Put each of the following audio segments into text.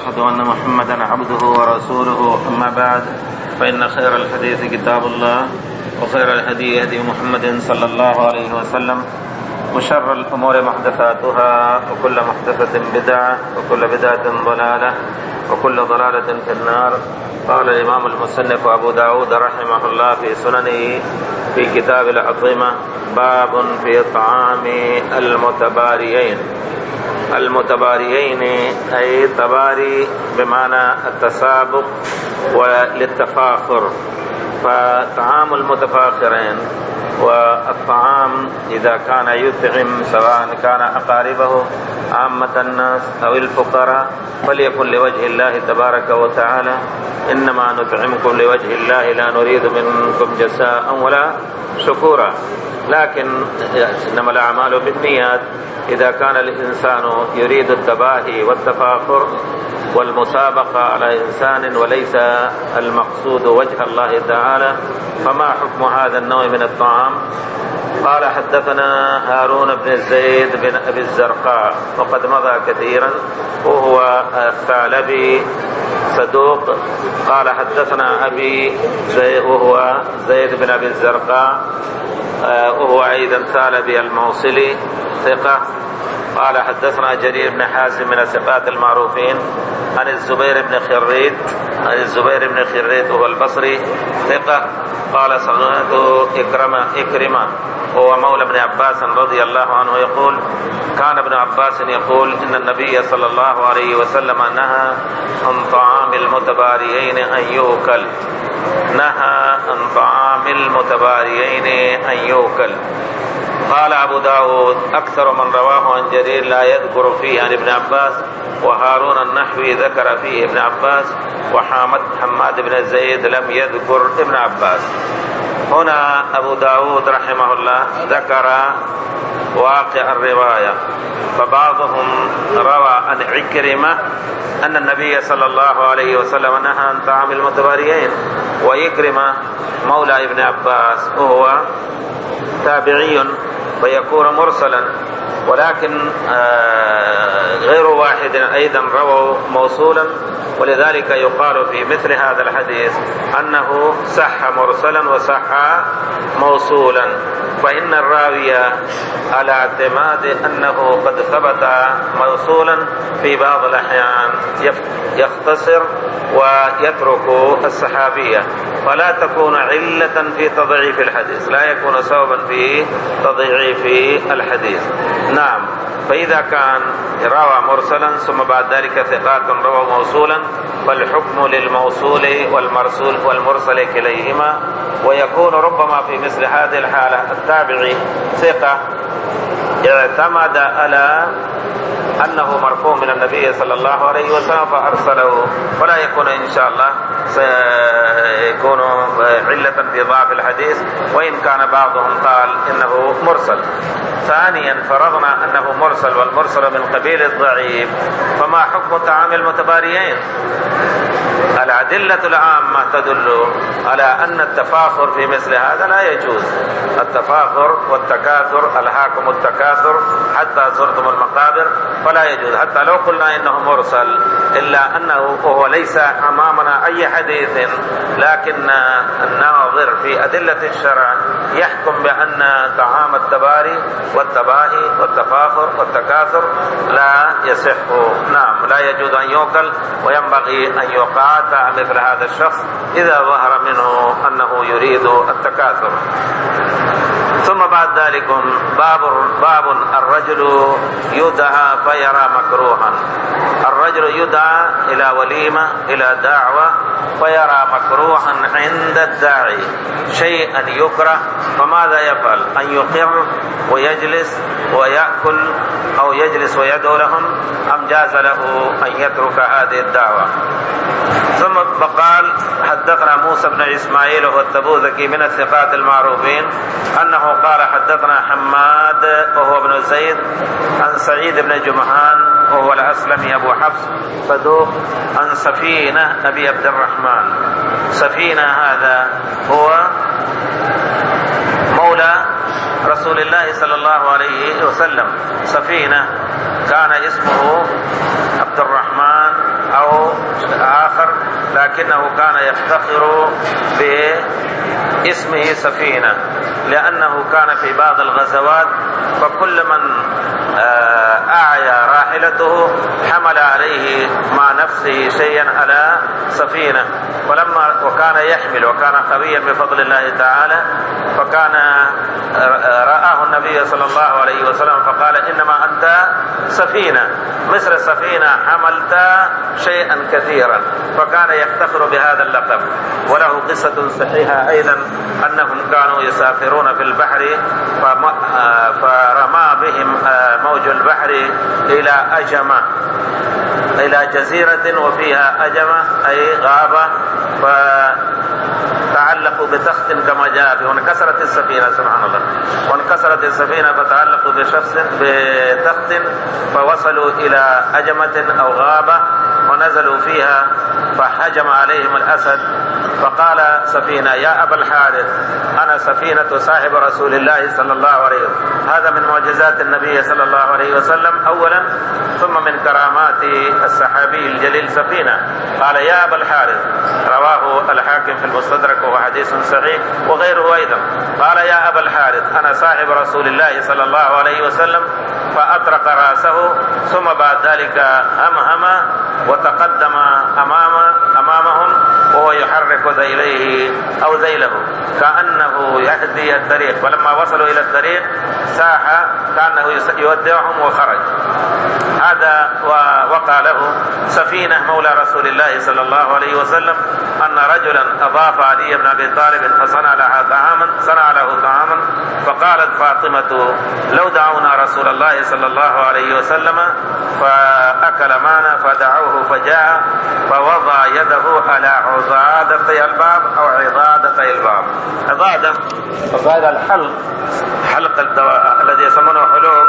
وأشهد أن محمدا عبده ورسوله أما بعد فإن خير الحديث كتاب الله وخير الهدي هدي محمد صلى الله عليه وسلم وشر الأمور محدثاتها وكل محدثة بدعة وكل بدعة ضلالة وكل ضلالة في النار. قال الإمام المصنف أبو داود رحمه الله في سننه في كتاب الأطعمة باب في طعام المتباريين أي تباري بمعنى التسابق وللتفاخر، فطعام المتفاخرين. والطعام إذا كان يطعم سواء كان أقاربه عامة الناس أو الفقراء فليكن لوجه الله تبارك وتعالى، إنما نطعمكم لوجه الله لا نريد منكم جزاء ولا شكورا. لكن إنما الأعمال بالنيات. إذا كان الإنسان يريد التباهي والتفاخر والمسابقة على إنسان وليس المقصود وجه الله تعالى فما حكم هذا النوع من الطعام؟ قال حدثنا هارون بن زيد بن أبي الزرقاء وقد مضى كثيرا وهو الثعلبي صدوق. قال حدثنا أبي وهو زيد بن أبي الزرقاء وهو أيضا ثعلبي الموصلي ثقة. قال حدثنا جرير بن حازم من الثقات المعروفين عن الزبير بن خريت وهو البصري ثقة. قال سمعت إكرمة وهو مولى ابن عباس رضي الله عنه يقول كان ابن عباس يقول إن النبي صلى الله عليه وسلم نهى عن طعام المتباريين أن يؤكل. قال أبو داود أكثر من رواه عن جرير لا يذكر فيه عن ابن عباس، وهارون النحوي ذكر فيه ابن عباس، وحماد بن زيد لم يذكر ابن عباس. هنا أبو داود رحمه الله ذكر واقع الرواية، فبعضهم روى عن عكرمة أن النبي صلى الله عليه وسلم نهى عن طعام المتباريين، وإكرمة مولى ابن عباس وهو تابعي ويكون مرسلا، ولكن غير واحد أيضا رووا موصولا، ولذلك يقال في مثل هذا الحديث أنه صح مرسلا وصح موصولا. فإن الراوي على اعتماد أنه قد ثبت موصولا في بعض الأحيان يختصر ويترك الصحابية، فلا تكون علة في تضعيف الحديث، لا يكون سببا في تضعيف الحديث. نعم، فإذا كان روى مرسلا ثم بعد ذلك ثقات روى موصولا فالحكم للموصول والمرسل كليهما، ويكون ربما في مثل هذه الحالة التابعي ثقة اعتمد على أنه مرفوع من النبي صلى الله عليه وسلم فأرسله، ولا يكون إن شاء الله سيكون علة في ضعف الحديث، وإن كان بعضهم قال إنه مرسل. ثانيا فرضنا أنه مرسل والمرسل من قبيل الضعيف، فما حكم طعام المتباريين؟ الأدلة العامة تدل على أن التفاخر في مثل هذا لا يجوز. التفاخر والتكاثر ألهاكم التكاثر حتى زرتم المقابر، فلا يجوز حتى لو قلنا إنه مرسل، إلا أنه وهو ليس أمامنا أي حديث، لكن الناظر في أدلة الشرع يحكم بأن طعام التباري والتباهي والتفاخر والتكاثر لا يصح. نعم، لا يجوز أن يؤكل، وينبغي أن يقاطع مثل هذا الشخص إذا ظهر منه أنه يريد التكاثر. ثم بعد ذلك باب الرجل يدعى فيرى مكروها. الرجل يدعى إلى وليمة إلى دعوة فيرى مكروها عند الداعي شيئا يكره، فماذا يفعل؟ أن يقر ويجلس ويأكل أو يجلس ويدعو لهم، أم جاز له أن يترك هذه الدعوة؟ ثم قال حدثنا موسى بن إسماعيل وهو التبوذكي من الثقات المعروفين أنه قال حدثنا حماد وهو ابن زيد عن سعيد بن جمهان وهو الأسلمي أبو حفص صدوق عن سفينة أبي عبد الرحمن. سفينة هذا هو مولى رسول الله صلى الله عليه وسلم. سفينة كان اسمه عبد الرحمن أو لكنه كان يفتخر باسمه سفينة، لأنه كان في بعض الغزوات فكل من أعيا راحلته حمل عليه مع نفسه شيئا على سفينة، وكان يحمل وكان قويا بفضل الله تعالى، فكان رآه النبي صلى الله عليه وسلم فقال إنما أنت سفينة مثل السفينة حملت شيئا كثيرا، فكان يفتخر بهذا اللقب. وله قصة صحيحة أيضا أنهم كانوا يسافرون في البحر فرمى بهم موج البحر إلى أجمة، إلى جزيرة وفيها أجمة أي غابة، فتعلقوا بتخت كما جاء وانكسرت السفينة، سبحان الله، وانكسرت السفينة فتعلقوا بتخت فوصلوا إلى أجمة أو غابة ونزلوا فيها، فهجم عليهم الأسد فقال سفينة يا أبا الحارث أنا سفينة صاحب رسول الله صلى الله عليه وسلم. هذا من معجزات النبي صلى الله عليه وسلم أولا، ثم من كرامات الصحابي الجليل سفينة. قال يا أبا الحارث، رواه الحاكم في المستدرك وهو حديث صحيح وغيره أيضا. قال يا أبا الحارث أنا صاحب رسول الله صلى الله عليه وسلم، فأطرق رأسه ثم بعد ذلك همهم وتقدم أمامهم وهو يحرك ذيليه أو ذيله كأنه يهدي الطريق، فلما وصلوا إلى الطريق ساح كأنه يودعهم وخرج. هذا وقع له سفينة مولى رسول الله صلى الله عليه وسلم أن رجلا أضاف علي بن أبي طالب فصنع له طعاما، فقالت فاطمة لو دعونا رسول الله صلى الله عليه وسلم فأكل معنا، فدعوه فجاء فوضع يده على عضادة الباب أو عضادة الباب. عضادة الحلق الذي يسمونه حلوق،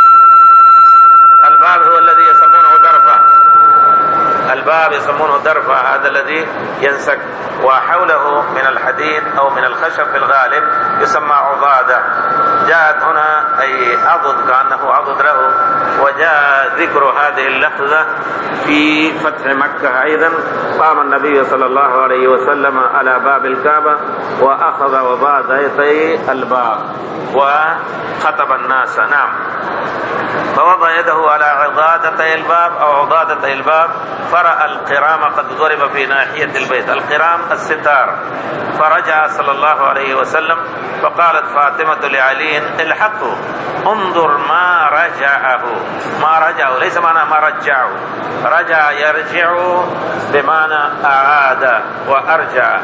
الباب هو الذي يسمونه درفة، الباب يسمونه درفة، هذا الذي ينسك وحوله من الحديد أو من الخشب في الغالب يسمى عضادة. جاءت هنا أي عضد كأنه عضد له، وجاء ذكر هذه اللحظة في فتح مكة أيضا. قام النبي صلى الله عليه وسلم على باب الكعبة وأخذ وضادتي الباب وخطب الناس. نعم، فوضع يده على عضادتي الباب أو عضادتي الباب، فرأى القرام قد ضرب في ناحية البيت، القرام الستار، فرجع صلى الله عليه وسلم فقالت فاطمة لعلي الحقه انظر ما رجعه ليس معنى ما رجعه، رجع يرجع بمعنى أعاد وأرجع،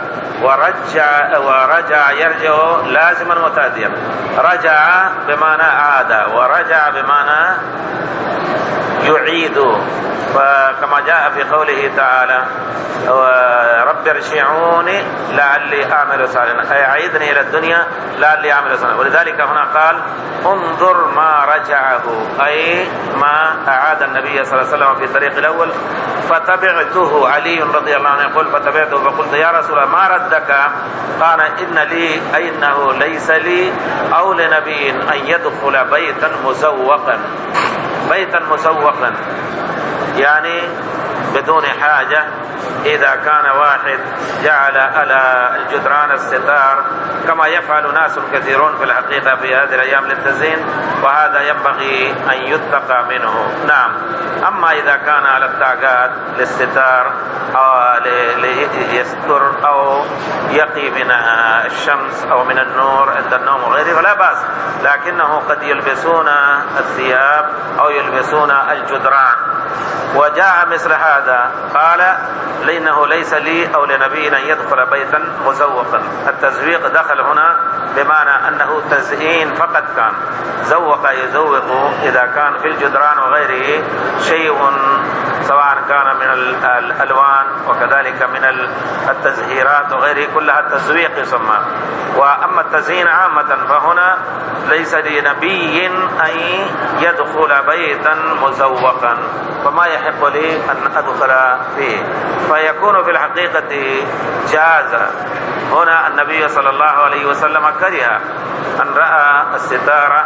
ورجع يرجع لازما وتاديا، رجع بمعنى أعاد ورجع بمعنى يعيد. فكما جاء في قوله تعالى رب ارجعوني لعلي أعمل صالحا، أي عيدني إلى الدنيا لعلي أعمل صالحا. ولذلك هنا قال انظر ما رجعه، أي ما أعاد النبي صلى الله عليه وسلم في الطريق الأول. فتبعته، علي رضي الله عنه يقول فتبعته فقلت يا رسول الله ما ردك؟ قال إنه ليس لي أو لنبي أن يدخل بيتا مسوقا، يعني بدون حاجة. إذا كان واحد جعل على الجدران الستار كما يفعل ناس كثيرون في الحقيقة في هذه الأيام للتزيين، وهذا ينبغي أن يتقى منه. نعم، أما إذا كان على التعقاد للستار أو ليستر أو يقي من الشمس أو من النور عند النوم وغيره فلا بأس، لكنه قد يلبسون الثياب أو يلبسون الجدران. وجاء مثل هذا قال لأنه ليس لي أو لنبي أن يدخل بيتا مزوقا. التزويق دخل هنا بمعنى أنه تزيين فقط، كان زوق يزوق إذا كان في الجدران وغيره شيء سواء كان من الألوان وكذلك من التزهيرات وغيره كلها التزويق يسمى. وأما التزيين عامة فهنا ليس لنبي أن يدخل بيتا مزوقا، فما يحق لي أن أدخل فيه، فيكون في الحقيقة جاز هنا النبي صلى الله عليه وسلم كره أن رأى الستارة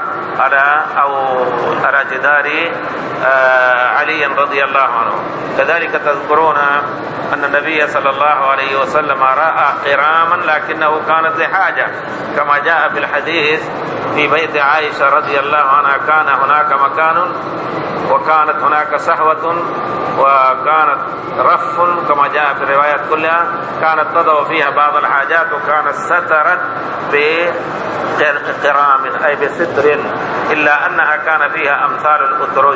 على جدار علي رضي الله عنه. كذلك تذكرون أن النبي صلى الله عليه وسلم رأى قراما لكنه كانت لحاجة، كما جاء في الحديث في بيت عائشة رضي الله عنها كان هناك مكان وكانت هناك سهوة وكانت رف كما جاء في الروايات كلها، كانت تضع فيها بعض الحاجات وكانت سترت بقرام أي بستر، إلا أنها كان فيها أمثال الأترج،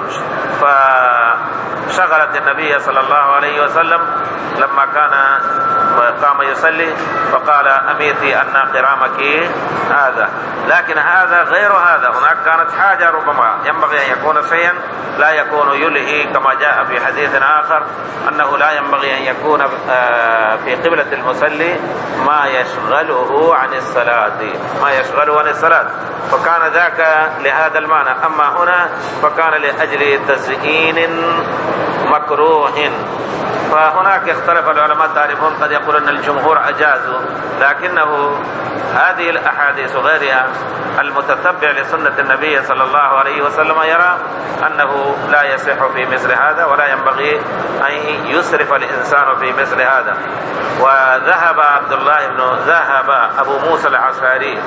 فشغلت النبي صلى الله عليه وسلم لما قام يصلي فقال أميتي أن قرامك هذا. لكن هذا غير هذا، هناك كانت حاجة ربما ينبغي أن يكون شيئا لا يكون يلهي، كما جاء في حديث آخر أنه لا ينبغي أن يكون في قبلة المصلي ما يشغله عن الصلاة، فكان ذاك لهذا المعنى. أما هنا فكان لأجل تزيين مكروه. فهناك اختلف العلماء تعرفون، قد يقول أن الجمهور أجازوا، لكنه هذه الأحاديث وغيرها المتتبع لسنة النبي صلى الله عليه وسلم يرى أنه لا يصح في مثل هذا ولا ينبغي أن يسرف الإنسان في مثل هذا. وذهب أبو موسى الأشعري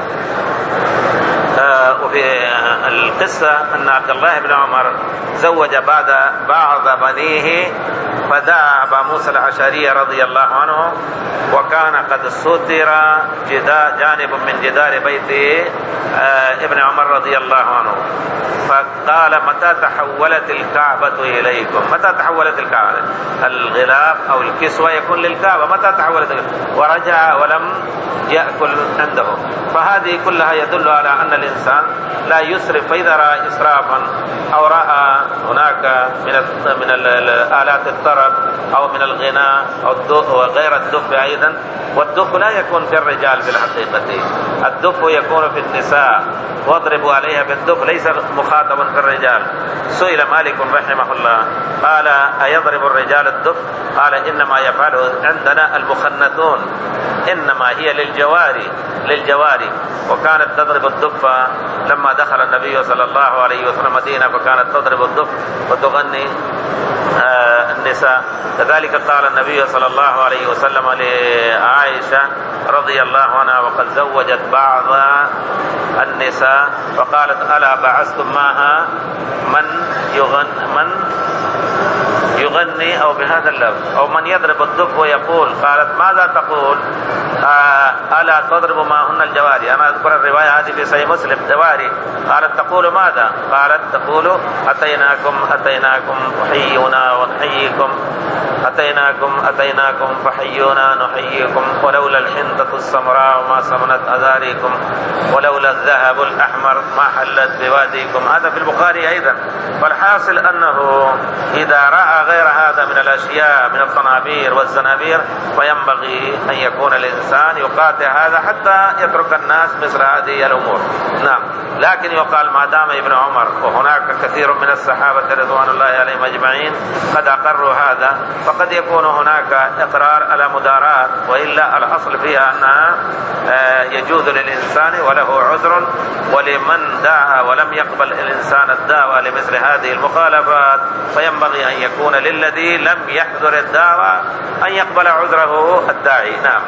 وفي القصة أن عبد الله بن عمر زوج بعض بنيه، فدعا أبا موسى الأشعري رضي الله عنه وكان قد ستر جانب من جدار بيت ابن عمر رضي الله عنه، فقال متى تحولت الكعبة إليكم؟ متى تحولت الكعبة؟ الغلاف أو الكسوة يكون للكعبة، متى تحولت؟ ورجع ولم يأكل عنده. فهذه كلها يدل على أن الإنسان لا يسرف، فإذا رأى إسرافا أو رأى هناك من الآلات الطرب أو من الغناء أو وغير الدف أيضا، والدف لا يكون في الرجال في الحقيقة، الدف يكون في النساء، واضربوا عليها بالدف، ليس مخاطبا في الرجال. سئل مالك رحمه الله قال أيضرب الرجال الدف؟ قال إنما يفعله عندنا المخنثون، إنما هي للجواري. وكانت تضرب الدف لما دخل النبي صلى الله عليه وسلم مدينة، فكانت تضرب الدف وتغني النساء. كذلك قال النبي صلى الله عليه وسلم لعائشة رضي الله عنها وقد زوجت بعض النساء فقالت ألا بعثتم معها من يغني أو بهذا اللفظ أو من يضرب الدف ويقول؟ قالت ماذا تقول؟ ألا تضرب معهن الجواري؟ أنا أذكر الرواية هذه في صحيح مسلم جواري. قالت تقول ماذا؟ قالت تقول أتيناكم تحيونا ونحييكم، أتيناكم فحيونا نحييكم، ولولا الحنطة السمراء ما سمنت أذاريكم، ولولا الذهب الأحمر ما حلت بواديكم. هذا في البخاري أيضا. فالحاصل أنه إذا رأى غير هذا من الأشياء من الصنابير والزنابير فينبغي أن يكون الإنسان يقاطع هذا حتى يترك الناس مثل هذه الأمور. نعم. لكن يقال ما دام ابن عمر وهناك كثير من الصحابة رضوان الله عليهم أجمعين قد أقروا هذا، فقد يكون هناك إقرار على مداراة، وإلا الأصل فيها أنها يجوز للإنسان وله عذر، ولمن دعا ولم يقبل الإنسان الدعوة لمثل هذه المخالفات فينبغي أن يكون للذي لم يحضر الدعوة أن يقبل عذره الداعي. نعم.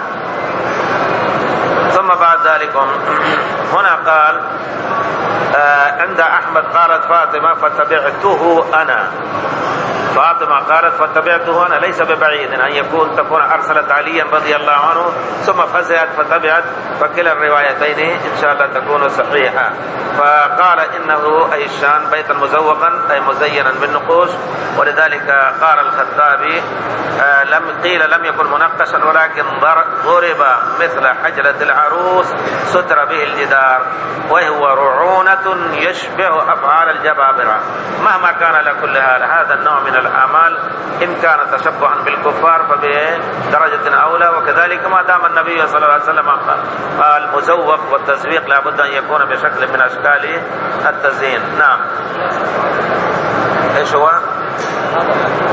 ثم بعد ذلك هنا قال عند أحمد قالت فاطمة فتبعته أنا. فاطمة قالت فتبعته أنا، ليس ببعيد أن تكون أرسلت عليا رضي الله عنه ثم فزعت فتبعت، فكلا الروايتين إن شاء الله تكون صحيحة. فقال إنه أي الشان بيتا مزوقا أي مزينا بالنقوش، ولذلك قال الخطابي قيل لم يكن منقشا ولكن ضرب مثل حجرة العروس ستر به الجدار، وهو رعونة يشبه أفعال الجبابرة. مهما كان لكل هذا النوع من الأعمال إن كان تشبها بالكفار فبدرجة أولى. وكذلك ما دام النبي صلى الله عليه وسلم قال المزوق والتزويق لابد أن يكون بشكل من أشكال التزيين. نعم. إيش هو؟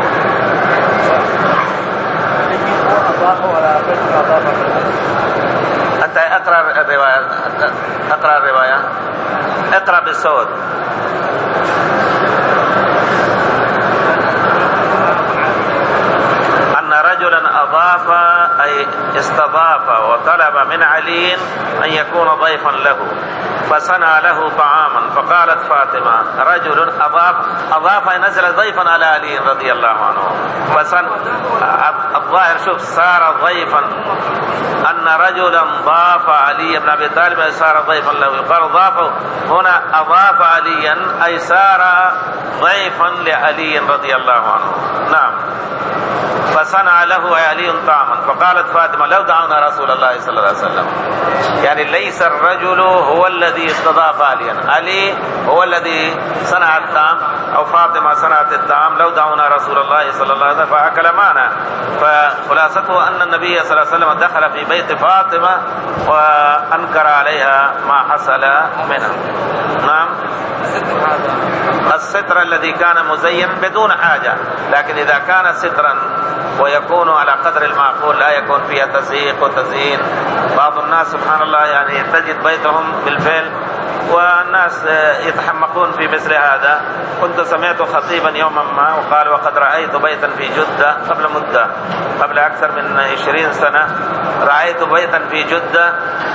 أضافوا على بيت أضافة الرواية. اقرأ الرواية. اقرأ بالصوت. أن رجلا أضاف أي استضاف وطلب من علي أن يكون ضيفا له فصنع له طعاما، فقالت فاطمة رجل أضاف أي نزل ضيفا على علي رضي الله عنه، الظاهر شوف صار ضيفا، أن رجلا ضاف علي بن أبي طالب صار ضيفا له، يقال ضافه هنا أضاف عليا أي صار ضيفا لعلي رضي الله عنه. نعم. فصنع له علي طعاما، فقالت فاطمة لو دعونا رسول الله صلى الله عليه وسلم، يعني ليس الرجل هو الذي استضاف عليا، علي هو الذي صنع الطعام أو فاطمة صنعت الطعام، لو دعونا رسول الله صلى الله عليه وسلم فأكل معنا. فخلاصته أن النبي صلى الله عليه وسلم دخل في بيت فاطمة وأنكر عليها ما حصل منها. نعم. الستر الذي كان مزين بدون حاجة، لكن إذا كان سترا ويكون على قدر المعقول لا يكون فيها تزييق وتزيين. بعض الناس سبحان الله يعني تجد بيتهم بالفعل والناس يتحمقون في مثل هذا. كنت سمعت خطيبا يوما ما وقال وقد رأيت بيتا في جدة قبل مدة، قبل أكثر من 20 سنة، رأيت بيتا في جدة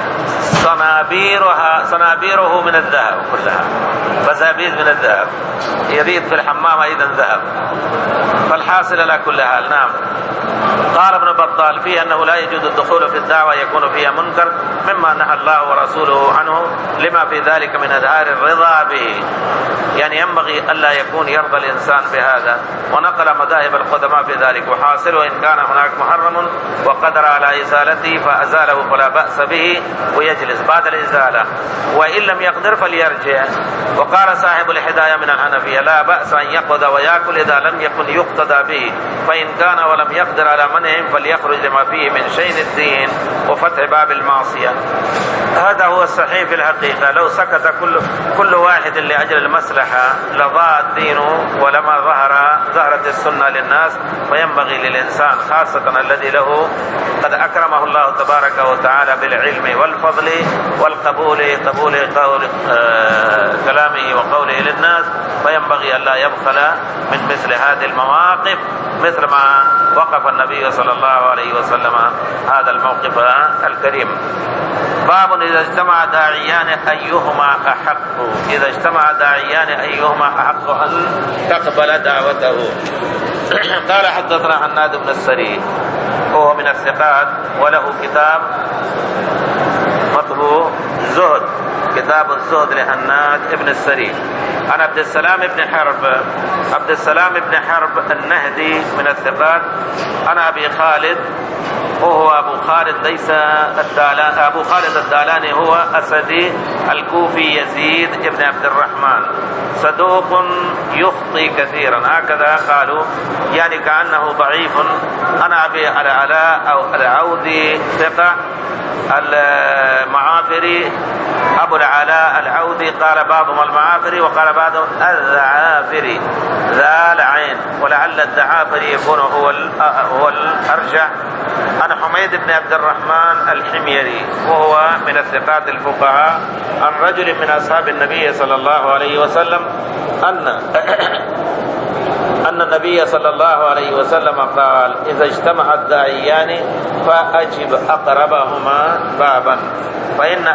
صنابيره من الذهب كلها، بزابيز من الذهب، يريد في الحمام أيضا ذهب. فالحاصل على كل حال. نعم. قال ابن بطال فيه أنه لا يجوز الدخول في الدعوة يكون فيها منكر مما نهى الله ورسوله عنه لما في ذلك من إظهار الرضا به، يعني ينبغي ألا يكون يرضى الإنسان بهذا. ونقل مذاهب القدماء في ذلك، وحاصله إن كان هناك محرم وقدر على إزالته فأزاله فلا بأس به ويجلس بعد الإزالة، وإن لم يقدر فليرجع. وقال صاحب الهداية من الحنفية لا بأس أن يقعد ويأكل إذا لم يكن يقتدى به، فإن كان ولم يقدر على منعهم فليخرج لما فيه من شين الدين وفتح باب المعصية. هذا هو الصحيح في الحقيقة. لو سكت كل واحد لأجل المصلحة لضاع الدين ولما ظهرت السنة للناس. فينبغي للإنسان خاصة الذي له قد أكرمه الله تبارك وتعالى بالعلم والفضل والقبول قبول كلامه وقوله للناس، فينبغي ألا يبخل من مثل هذه المواقف مثل ما وقف النبي صلى الله عليه وسلم هذا الموقف الكريم. باب إذا اجتمع داعيان أيهما أحق، إذا اجتمع داعيان أيهما أحق أن تقبل دعوته. قال حدثنا حناد بن السري وهو من الثقات وله كتاب مطبوع زهد، كتاب الزهد لحناد بن السري. عن عبد السلام بن حرب النهدي من الثقات. عن أبي خالد وهو أبو خالد ليس الدالاني، أبو خالد الدالاني هو أسدي الكوفي يزيد بن عبد الرحمن، صدوق يخطي كثيرا، هكذا قالوا، يعني كأنه ضعيف. أنا أبي العلاء أو العودي ثقة. المعافري أبو العلاء العودي قال بعضهم المعافري وقال بعضهم الذعافري ذا العين، ولعل الذعافري يكون هو الأرجح. عن حميد بن عبد الرحمن الحميري وهو من الثقات الفقهاء عن رجل من أصحاب النبي صلى الله عليه وسلم أن النبي صلى الله عليه وسلم قال إذا اجتمع الداعيان فأجب أقربهما بابا فإن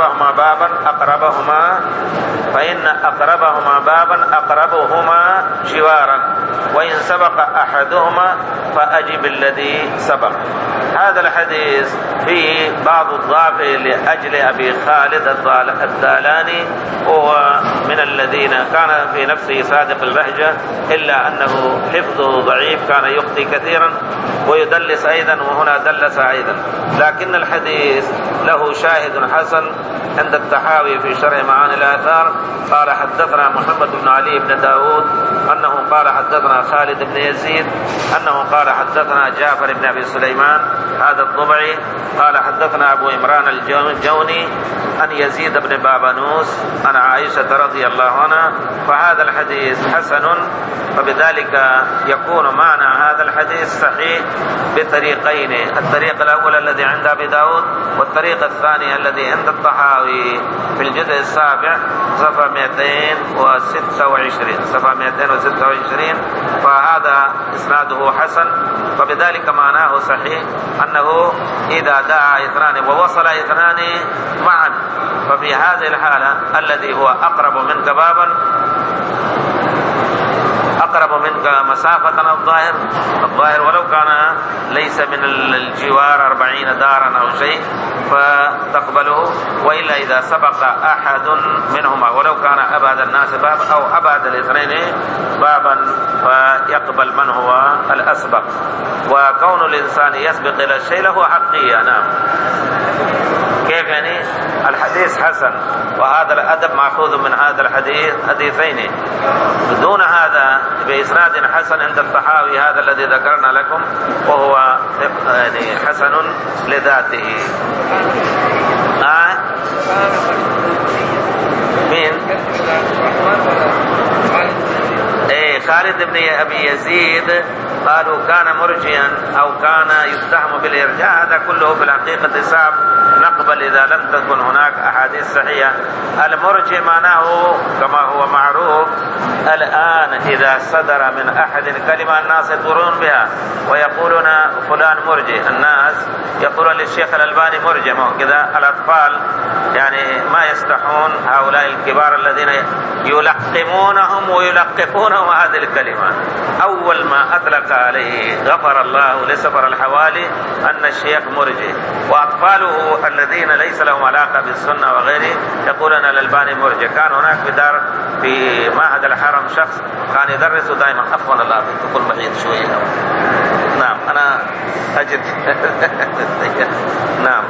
أقربهما أقربهما جوارا، وإن سبق أحدهما فأجب الذي سبق. هذا الحديث فيه بعض الضعف لأجل أبي خالد الدالاني، وهو من الذين كان في نفسه صادق اللهجة إلا أنه حفظه ضعيف، كان يخطي كثيرا ويدلس أيضا، وهنا دلس أيضا. لكن الحديث له شاهد حسن عند التحاوي في شرح معاني الآثار. قال حدثنا محمد بن علي بن داود أنه قال حدثنا خالد بن يزيد أنه قال حدثنا جعفر بن أبي سليمان هذا الضبعي قال حدثنا أبو عمران الجوني أن يزيد بن بابنوس عن عائشة رضي الله عنها. فهذا الحديث حسن، فبذلك يكون معنى هذا هذا الحديث صحيح بطريقين، الطريق الأول الذي عند أبي داود، والطريق الثاني الذي عند الطحاوي في الجزء السابع صفحة 226، فهذا إسناده حسن، فبذلك معناه صحيح أنه إذا دعا اثنان ووصل اثنان معا، ففي هذه الحالة الذي هو أقرب منك بابا أقرب منك مسافة الظاهر ولو كان ليس من الجوار 40 دارا أو شيء فتقبله، وإلا إذا سبق أحد منهما ولو كان أبعد الناس باب أو أبعد الاثنين بابا فيقبل من هو الأسبق. وكون الإنسان يسبق إلى الشيء له حقية. نعم. كيف يعني؟ الحديث حسن، وهذا الأدب مأخوذ من هذا الحديث حديثين، دون هذا بإسناد حسن عند الطحاوي هذا الذي ذكرنا لكم، وهو يعني حسن لذاته. مين؟ خالد بن أبي يزيد قالوا كان مرجيا أو كان يتهم بالإرجاء، هذا كله في الحقيقة صعب نقبل إذا لم تكن هناك أحاديث صحيحة. المرجي معناه كما هو معروف الآن إذا صدر من أحد كلمة الناس يدورون بها ويقولون فلان مرجي، الناس يقولون للشيخ الألباني مرجي، كذا الأطفال يعني ما يستحون هؤلاء الكبار الذين يلقمونهم ويلقفونهم هذه الكلمة. أول ما أطلق عليه غفر الله لسفر الحوالي أن الشيخ مرجي، وأطفاله الذين ليس لهم علاقة بالسنة وغيره يقولون الألباني مرجي. كان هناك في معهد الحرم شخص كان يدرس دائما عفوا الله تقول بعيد شوية. نعم أنا أجد نعم.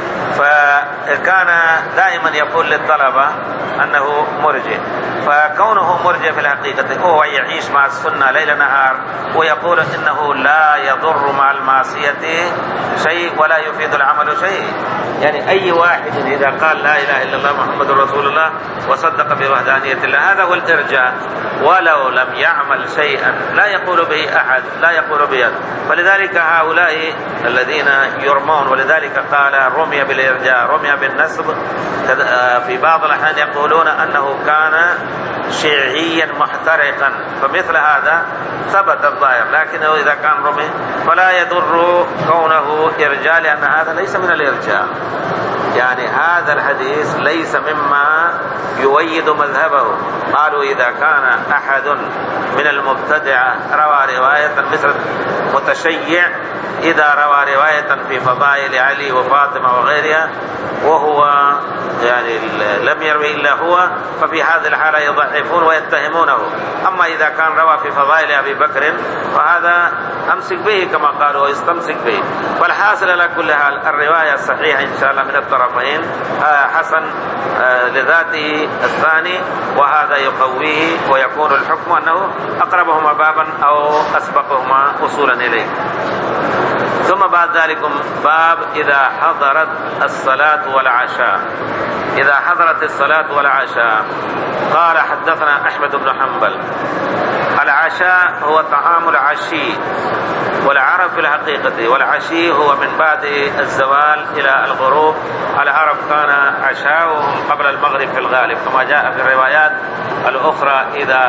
فكان دائما يقول للطلبة أنه مرجئ، فكونه مرجئ في الحقيقة هو يعيش مع السنة ليل نهار ويقول إنه لا يضر مع المعصية شيء ولا يفيد العمل شيء. يعني أي واحد إذا قال لا إله إلا الله محمد رسول الله وصدق بوحدانية الله هذا هو الإرجاء، ولو لم يعمل شيئا لا يقول به أحد، لا يقول به. فلذلك هؤلاء الذين يرمون، ولذلك قال رمي بالإرجاء رمي بالنسب. في بعض الأحيان يقولون أنه كان شيعيا محترقا، فمثل هذا ثبت الظاهر، لكنه إذا كان رمي فلا يضر كونه إرجاء، لأن هذا ليس من الإرجاء. يعني هذا الحديث ليس مما يؤيد مذهبه. قالوا إذا كان أحد من المبتدعة روى رواية مثل متشيع إذا روى رواية في فضائل علي وفاطمة وغيرها وهو يعني لم يروي إلا هو، ففي هذه الحالة يضعفون ويتهمونه. أما إذا كان روى في فضائل أبي بكر فهذا أمسك به كما قالوا ويستمسك به. والحاصل على كل حال الرواية الصحيحة إن شاء الله من الطرفين حسن لذاته الثاني، وهذا يقويه ويكون الحكم أنه أقربهما بابا أو أسبقهما وصولا إليه. ثم بعد ذلك باب إذا حضرت الصلاة والعشاء. إذا حضرت الصلاة والعشاء قال حدثنا أحمد بن حنبل. العشاء هو طعام العشي، والعرب في الحقيقة والعشي هو من بعد الزوال إلى الغروب. العرب كان عشاؤهم قبل المغرب في الغالب كما جاء في الروايات الأخرى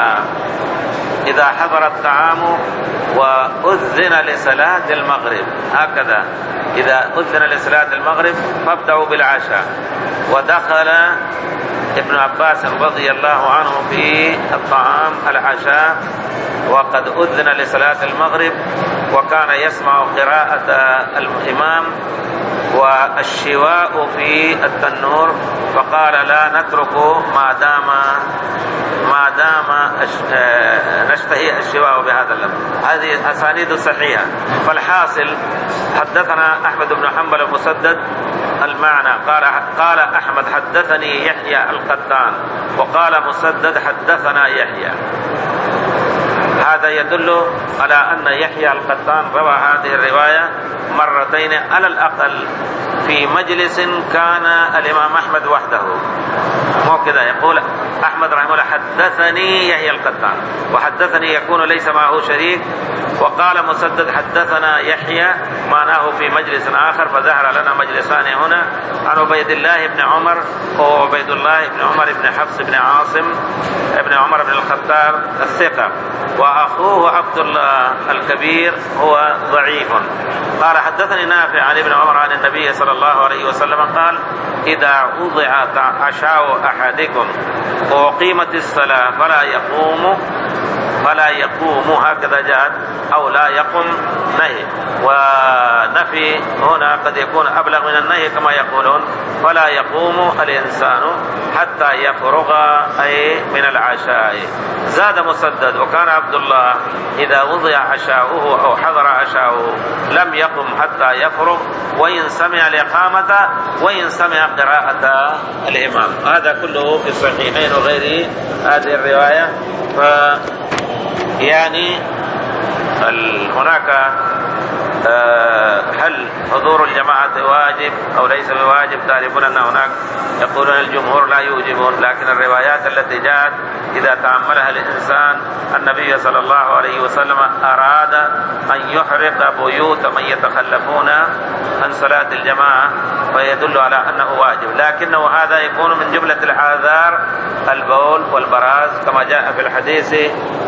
إذا حضر الطعام وأذن لصلاة المغرب، هكذا إذا أذن لصلاة المغرب فابدأوا بالعشاء. ودخل ابن عباس رضي الله عنه في الطعام العشاء وقد أذن لصلاة المغرب، وكان يسمع قراءة الإمام والشواء في التنور، فقال لا نترك ما دام نشتهي الشواء بهذا اللفظ. هذه أسانيد صحيحة. فالحاصل حدثنا أحمد بن حنبل المسدد المعنى قال أحمد حدثني يحيى القطان، وقال مسدد حدثنا يحيى. هذا يدل على أن يحيى القطان روى هذه الرواية مرتين على الأقل في مجلس كان الإمام أحمد وحده، مو كذا. يقول أحمد رحمه الله حدثني يحيى القطان، وحدثني يكون ليس معه شريك وقال مسدد حدثنا يحيى معناه في مجلس آخر فظهر لنا مجلسان هنا عن عبيد الله بن عمر وهو عبيد الله بن عمر بن حفص بن عاصم بن عمر بن الخطاب الثقة، وأخوه عبد الله الكبير هو ضعيف. قال حدثني نافع عن ابن عمر عن النبي صلى الله عليه وسلم قال إذا وضع عشاء أحدكم وأقيمت الصلاة فلا يقوم هكذا جاءت أو لا يقم نهي، ونفي هنا قد يكون أبلغ من النهي كما يقولون فلا يقوم الإنسان حتى يفرغ أي من العشاء. زاد مسدد وكان عبد الله إذا وضع عشاؤه أو حضر عشاؤه لم يقم حتى يفرغ وإن سمع الإقامة وإن سمع قراءة الإمام. هذا كله في الصحيحين وغيره هذه الرواية. يعني هناك هل حضور الجماعة واجب أو ليس بواجب؟ تعرفون أن هناك يقولون الجمهور لا يوجبون، لكن الروايات التي جاءت إذا تأملها الإنسان النبي صلى الله عليه وسلم أراد أن يحرق بيوت من يتخلفون عن صلاة الجماعة فيدل على أنه واجب، لكنه هذا يكون من جملة الآثار البول والبراز كما جاء في الحديث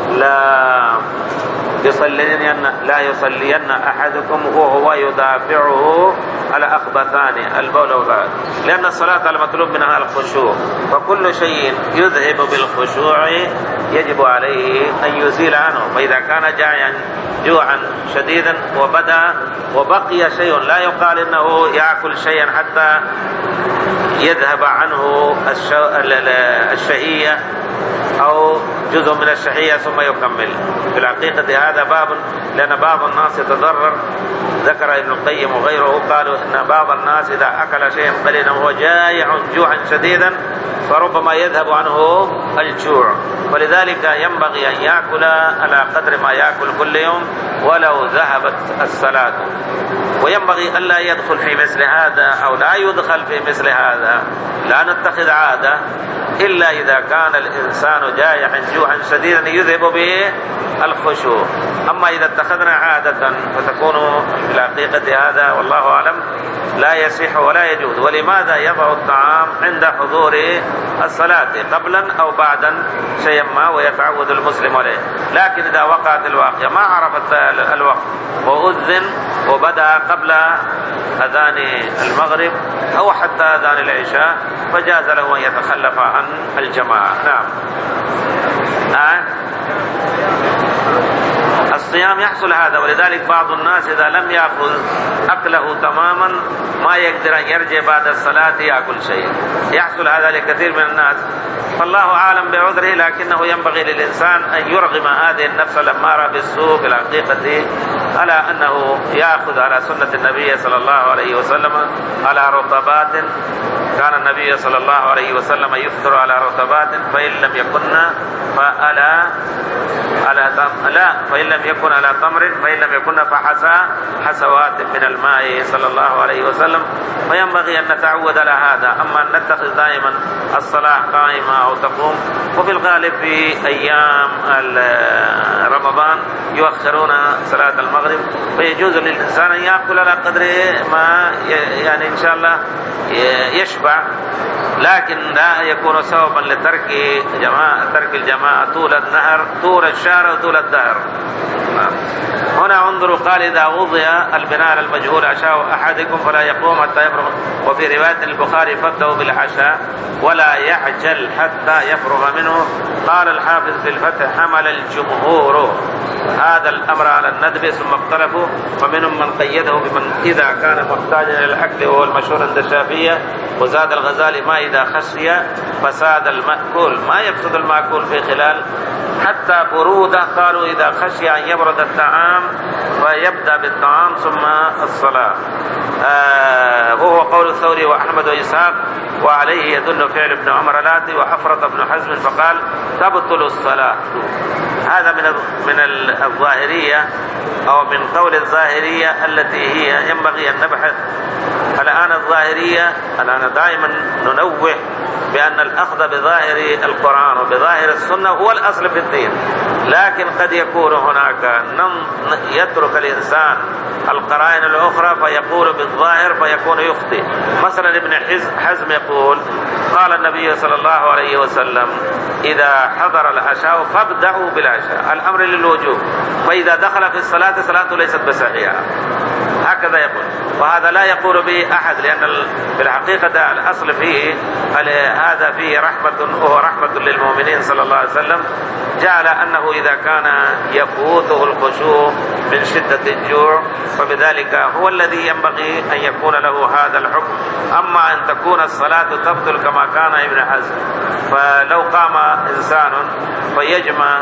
لا يصلين أحدكم وهو يدافعه على أخبثان البول والبراز، لأن الصلاة المطلوب منها الخشوع، فكل شيء يذهب بالخشوع يجب عليه أن يزيل عنه. فإذا كان جائعا جوعا شديدا وبقي شيء لا يقال إنه يأكل شيئا حتى يذهب عنه الشهية أو جزء من الشهية ثم يكمل. في الحقيقة هذا باب، لأن بعض الناس يتضرر. ذكر ابن القيم وغيره قالوا إن بعض الناس إذا أكل شيئا قليلا وهو جائع جوعا شديدا فربما يذهب عنه الجوع، ولذلك ينبغي أن يأكل على قدر ما يأكل كل يوم ولو ذهبت الصلاة. وينبغي ألا يدخل في مثل هذا أو لا يدخل في مثل هذا، لا نتخذ عادة إلا إذا كان الإنسان جائعا جوعا شديدا يذهب به الخشوع. أما إذا اتخذنا عادة فتكون في الحقيقة هذا والله أعلم لا يصح ولا يجوز. ولماذا يضع الطعام عند حضور الصلاة قبلا أو بعدا شيئا ما ويتعود المسلم عليه؟ لكن إذا وقعت الواقعة ما عرفت الوقت وأذن وبدأ قبل أذان المغرب أو حتى أذان العشاء فجاز له أن يتخلف عن الجماعة. نعم. الصيام يحصل هذا، ولذلك بعض الناس إذا لم يأخذ أكله تماما ما يقدر أن يرجع بعد الصلاة يأكل شيء، يحصل هذا لكثير من الناس، فالله أعلم بعذره، لكنه ينبغي للإنسان أن يرغم هذه النفس الأمارة بالسوء في الحقيقة على أنه يأخذ على سنة النبي صلى الله عليه وسلم على رطبات. كان النبي صلى الله عليه وسلم يفطر على رطبات فإن لم يكن على تمر فإن لم يكن فحسوات من الماء صلى الله عليه وسلم. فينبغي أن نتعود على هذا. أما أن نتخذ دائما الصلاة قائمة أو تقوم، وفي الغالب في أيام رمضان يؤخرون صلاة المغرب، فيجوز للإنسان أن يأكل على قدر ما يعني إن شاء الله يشبع، لكن لا يكون سببا لترك الجماعة طول الشهر وطول الدهر. هنا انظروا قال إذا وضع البناء المجهول عشاء أحدكم فلا يقوم حتى يفرغ، وفي رواية البخاري فابدأوا بالعشاء ولا يعجل حتى يفرغ منه. قال الحافظ في الفتح حمل الجمهور هذا الأمر على الندب ثم اختلفوا، ومنهم من قيده بمن إذا كان محتاجا إلى الأكل وهو المشهور عند الشافعية. وزاد الغزالي ما إذا خشي فساد المأكول، ما يفسد المأكول في خلال حتى برودة. قالوا إذا خشي أن يبرد الطعام فيبدأ بالطعام ثم الصلاة. وهو قول الثوري وأحمد وإسحاق، وعليه يدل فعل ابن عمر الآتي وأفرط ابن حزم فقال تبطل الصلاة. هذا من الظاهرية أو من قول الظاهرية التي هي ينبغي أن نبحث. الآن الظاهرية الآن دائما ننوه بأن الأخذ بظاهر القرآن وبظاهر السنة هو الأصل في الدين، لكن قد يكون هناك يترك الإنسان القرائن الأخرى فيقول بالظاهر فيكون يخطئ. مثلا ابن حزم يقول قال النبي صلى الله عليه وسلم إذا حضر العشاء فابدأوا بالعشاء، الأمر للوجوب، فإذا دخل في الصلاة صلاته ليست بصحيحة، هكذا يقول. وهذا لا يقول به أحد، لأن في الحقيقة الأصل فيه هذا فيه رحمة، وهو رحمة للمؤمنين صلى الله عليه وسلم، جعل أنه إذا كان يفوته الخشوع من شدة الجوع فبذلك هو الذي ينبغي أن يكون له هذا الحكم. أما أن تكون الصلاة تبطل كما كان ابن حزم، فلو قام إنسان فيجمع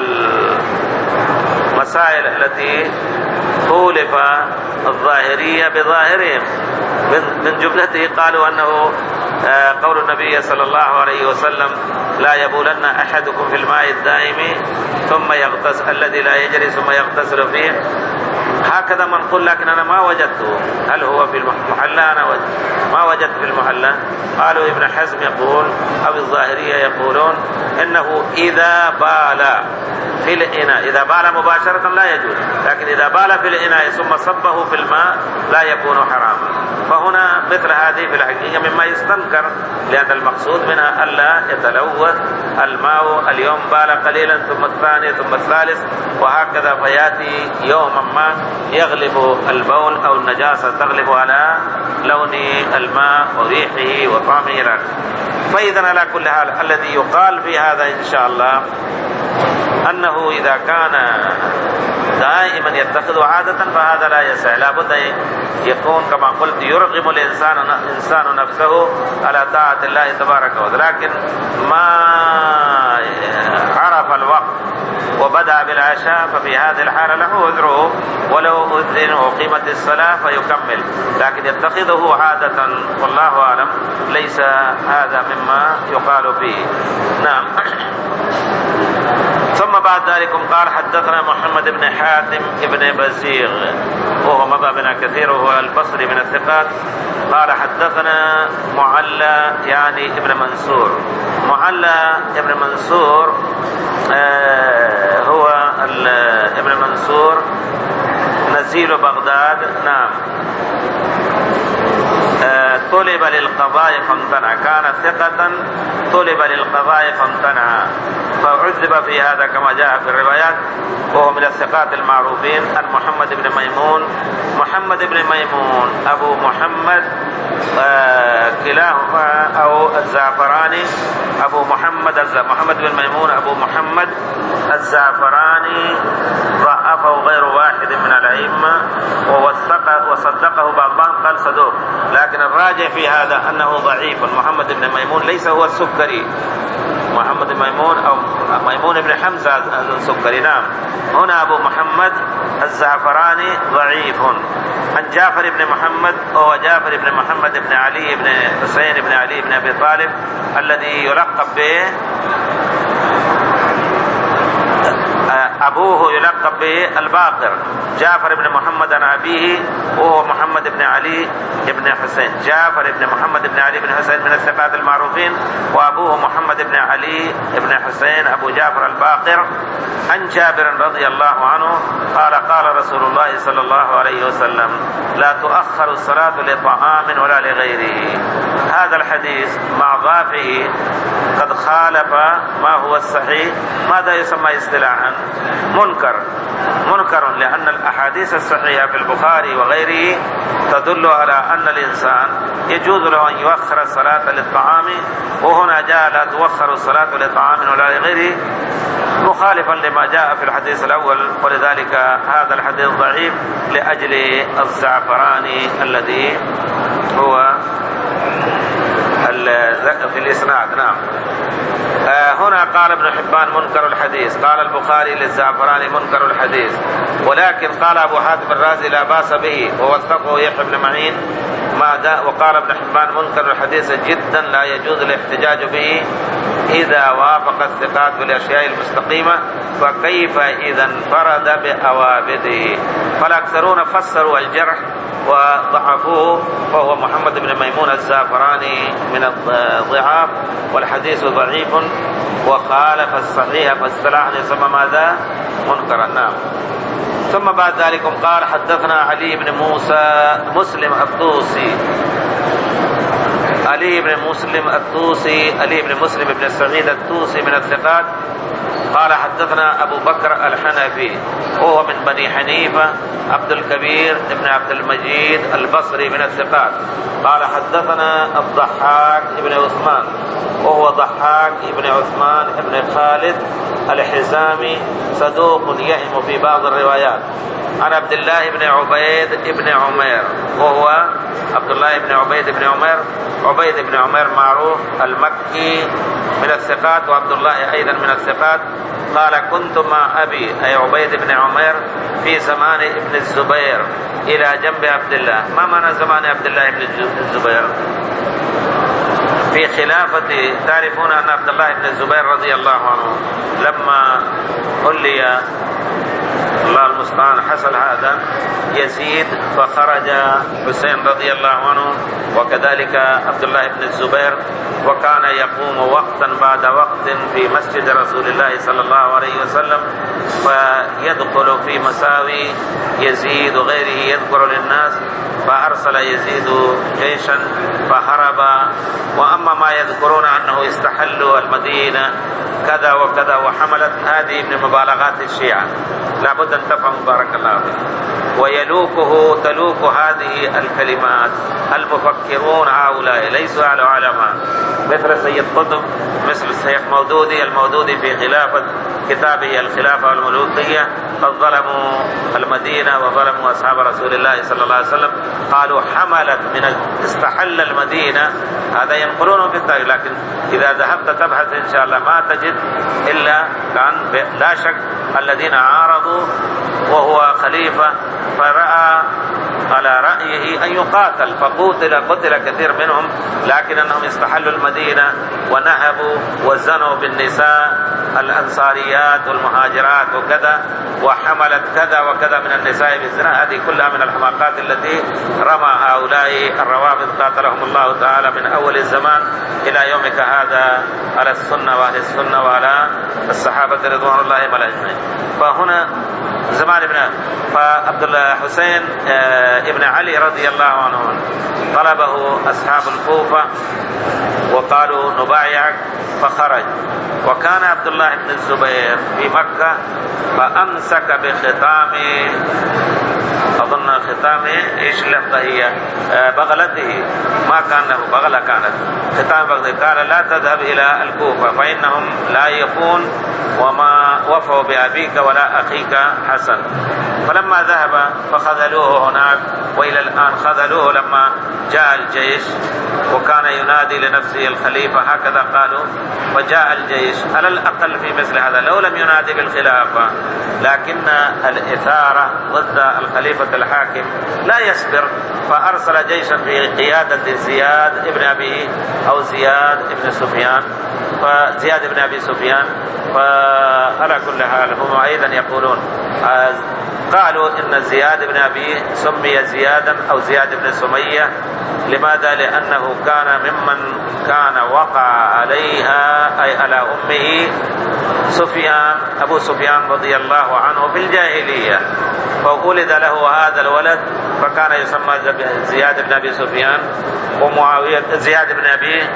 المسائل التي خولف الظاهرية بظاهرهم، من جملته قالوا أنه قول النبي صلى الله عليه وسلم لا يبولن أحدكم في الماء الدائم ثم يغتسل الذي لا يجري ثم يغتسل فيه، هكذا منقول، لكن أنا ما وجدته. هل هو في المحلى؟ أنا ما وجدت في المحلى. قالوا ابن حزم يقول أو الظاهرية يقولون إنه إذا بال في الإناء، إذا بال مباشرة لا يجوز، لكن إذا بال في الإناء ثم صبه في الماء لا يكون حراما. فهنا مثل هذه في الحقيقة مما يستنكر، لأن المقصود منها ألا يتلوث الماء. اليوم بال قليلا ثم الثاني ثم الثالث وهكذا، فيأتي يوما ما يغلب البول أو النجاسة تغلب على لون الماء وريحه وطعمه له. فإذا على كل حال الذي يقال في هذا إن شاء الله أنه إذا كان دائما يتخذ عادة فهذا لا يسع، لابد يكون كما قلت يرغم الإنسان نفسه على طاعة الله تبارك وتعالى، لكن ما عرف الوقت وبدأ بالعشاء ففي هذه الحالة له عذره، ولو أذن وقيمت الصلاة فيكمل، لكن يتخذه عادة والله أعلم ليس هذا مما يقال فيه. نعم. ثم بعد ذلك قال حدثنا محمد بن حاتم بن بزيغ وهو مضى بنا كثير وهو البصري من الثقات. قال حدثنا معلى يعني ابن منصور. معلى ابن منصور هو ابن منصور نزيل بغداد. نعم. طلب للقضاء فامتنع، كان ثقة طلب للقضاء فامتنع فعذب في هذا كما جاء في الروايات، وهو من الثقات المعروفين. عن محمد بن ميمون. محمد بن ميمون أبو محمد كلاهما أو الزعفراني أبو محمد محمد بن ميمون أبو محمد الزعفراني ضعفه غير واحد من الأئمة وصدقه بعضهم قال صدوق، لكن الراجع في هذا أنه ضعيف. محمد بن ميمون ليس هو السكري، محمد بن ميمون أو ميمون بن حمزة السكري. نعم. هنا أبو محمد الزعفراني ضعيف. عن جعفر بن محمد وهو جعفر بن محمد بن علي بن حسين بن علي بن أبي طالب الذي يلقب به أبوه يلقب به الباقر. جعفر بن محمد عن أبيه وهو محمد بن علي بن حسين. جعفر بن محمد بن علي بن حسين من الثقات المعروفين، وأبوه محمد بن علي بن حسين أبو جعفر الباقر. عن جابر رضي الله عنه قال قال رسول الله صلى الله عليه وسلم لا تؤخر الصلاة لطعام ولا لغيره. هذا الحديث مع ضعفه قد خالف ما هو الصحيح. ماذا يسمى اصطلاحا؟ منكر، لأن الأحاديث الصحيحة في البخاري وغيره تدل على أن الإنسان يجوز له أن يؤخر الصلاة للطعام، وهنا جاء لا تؤخر الصلاة لطعام ولا لغيره مخالفا لما جاء في الحديث الأول، ولذلك هذا الحديث ضعيف لأجل الزعفراني الذي هو في الإسناد. نعم. هنا قال ابن حبان منكر الحديث، قال البخاري للزعفراني منكر الحديث، ولكن قال أبو حاتم الرازي لا بأس به ووثقه يحيى بن معين وقال ابن حبان منكر الحديث جدا لا يجوز الاحتجاج به إذا وافق الثقات بالأشياء المستقيمة فكيف إذا انفرد بأوابده. فالأكثرون فسروا الجرح وضعفوه، فهو محمد بن ميمون الزعفراني من الضعاف، والحديث ضعيف وخالف الصحيح، فاصطلاحا يسمى ماذا؟ منكرا. نعم. ثم بعد ذلك قال حدثنا علي بن مسلم الطوسي، علي بن مسلم بن سعيد الطوسي من الثقات. قال حدثنا أبو بكر الحنفي وهو من بني حنيفة، عبد الكبير بن عبد المجيد البصري من الثقات. قال حدثنا الضحاك بن عثمان وهو ضحاك بن عثمان بن خالد الحزامي، صدوق يهم في بعض الروايات. عن عبد الله بن عبيد بن عمير وهو عبد الله بن عبيد بن عمير، عبيد بن عمير معروف المكي من الثقات، وعبد الله أيضا من الثقات. قال كنت مع أبي أي عبيد بن عمير في زمان ابن الزبير إلى جنب عبد الله. ما معنى زمان عبد الله بن الزبير؟ في خلافة، تعرفون أن عبد الله بن الزبير رضي الله عنه لما ولي الله المستعان حصل هذا يزيد، فخرج حسين رضي الله عنه وكذلك عبد الله بن الزبير، وكان يقوم وقتا بعد وقت في مسجد رسول الله صلى الله عليه وسلم، فيدخل في مساوي يزيد وغيره يذكر للناس، فأرسل يزيد جيشا فهرب. وأما ما يذكرون أنه استحلوا المدينة كذا وكذا وحملت، هذه من مبالغات الشيعة، لابد أن تفهم بارك الله فيك. تلوك هذه الكلمات المفكرون هؤلاء ليسوا على علماء، مثل سيد قطب، مثل الشيخ المودودي في خلافة كتابه الخلافة والملوكية، قد ظلموا المدينة وظلموا أصحاب رسول الله صلى الله عليه وسلم. قالوا حملت من استحل المدينة، هذا ينقلونه في التاريخ، لكن إذا ذهبت تبحث إن شاء الله ما تجد إلا كان لا شك الذين عارضوا وهو خليفة، فرأى على رأيه أن يقاتل فقتل كثير منهم، لكن أنهم استحلوا المدينة ونهبوا وزنوا بالنساء الأنصاريات والمهاجرات وكذا، وحملت كذا وكذا من النساء بالزنا. هذه كلها من الحماقات التي رمى هؤلاء الروافض قاتلهم الله تعالى من أول الزمان إلى يومك هذا على السنة وأهل السنة وعلى الصحابة رضوان الله أجمعين. فهنا زمان فعبد الله حسين ابن علي رضي الله عنه طلبه أصحاب الكوفة وقالوا نبايعك، فخرج. وكان عبد الله بن الزبير في مكة، فأمسك بختامه، أظن ختامه إيش لفظة هي بغلته، ما كان له بغلة، كانت ختام بغلته. قال لا تذهب إلى الكوفة فإنهم لا يخون وما وفوا بأبيك ولا أخيك حسن. فلما ذهب فخذلوه هناك، وإلى الآن خذلوه لما جاء الجيش، وكان ينادي لنفسه الخليفة هكذا قالوا، وجاء الجيش. على الأقل في مثل هذا لو لم ينادي بالخلافة، لكن الإثارة ضد الخليفة الحاكم لا يصبر، فأرسل جيشا في قيادة زياد بن أبي سفيان. فعلى كل حال هم أيضا يقولون، قالوا إن زياد بن أبي سمي زيادا أو زياد بن سمية. لماذا؟ لأنه كان ممن كان وقع عليها أي على أمه أبو سفيان رضي الله عنه في الجاهلية، فولد له هذا الولد، فكان يسمى زياد بن أبي سفيان. ومعاوية زياد بن أبي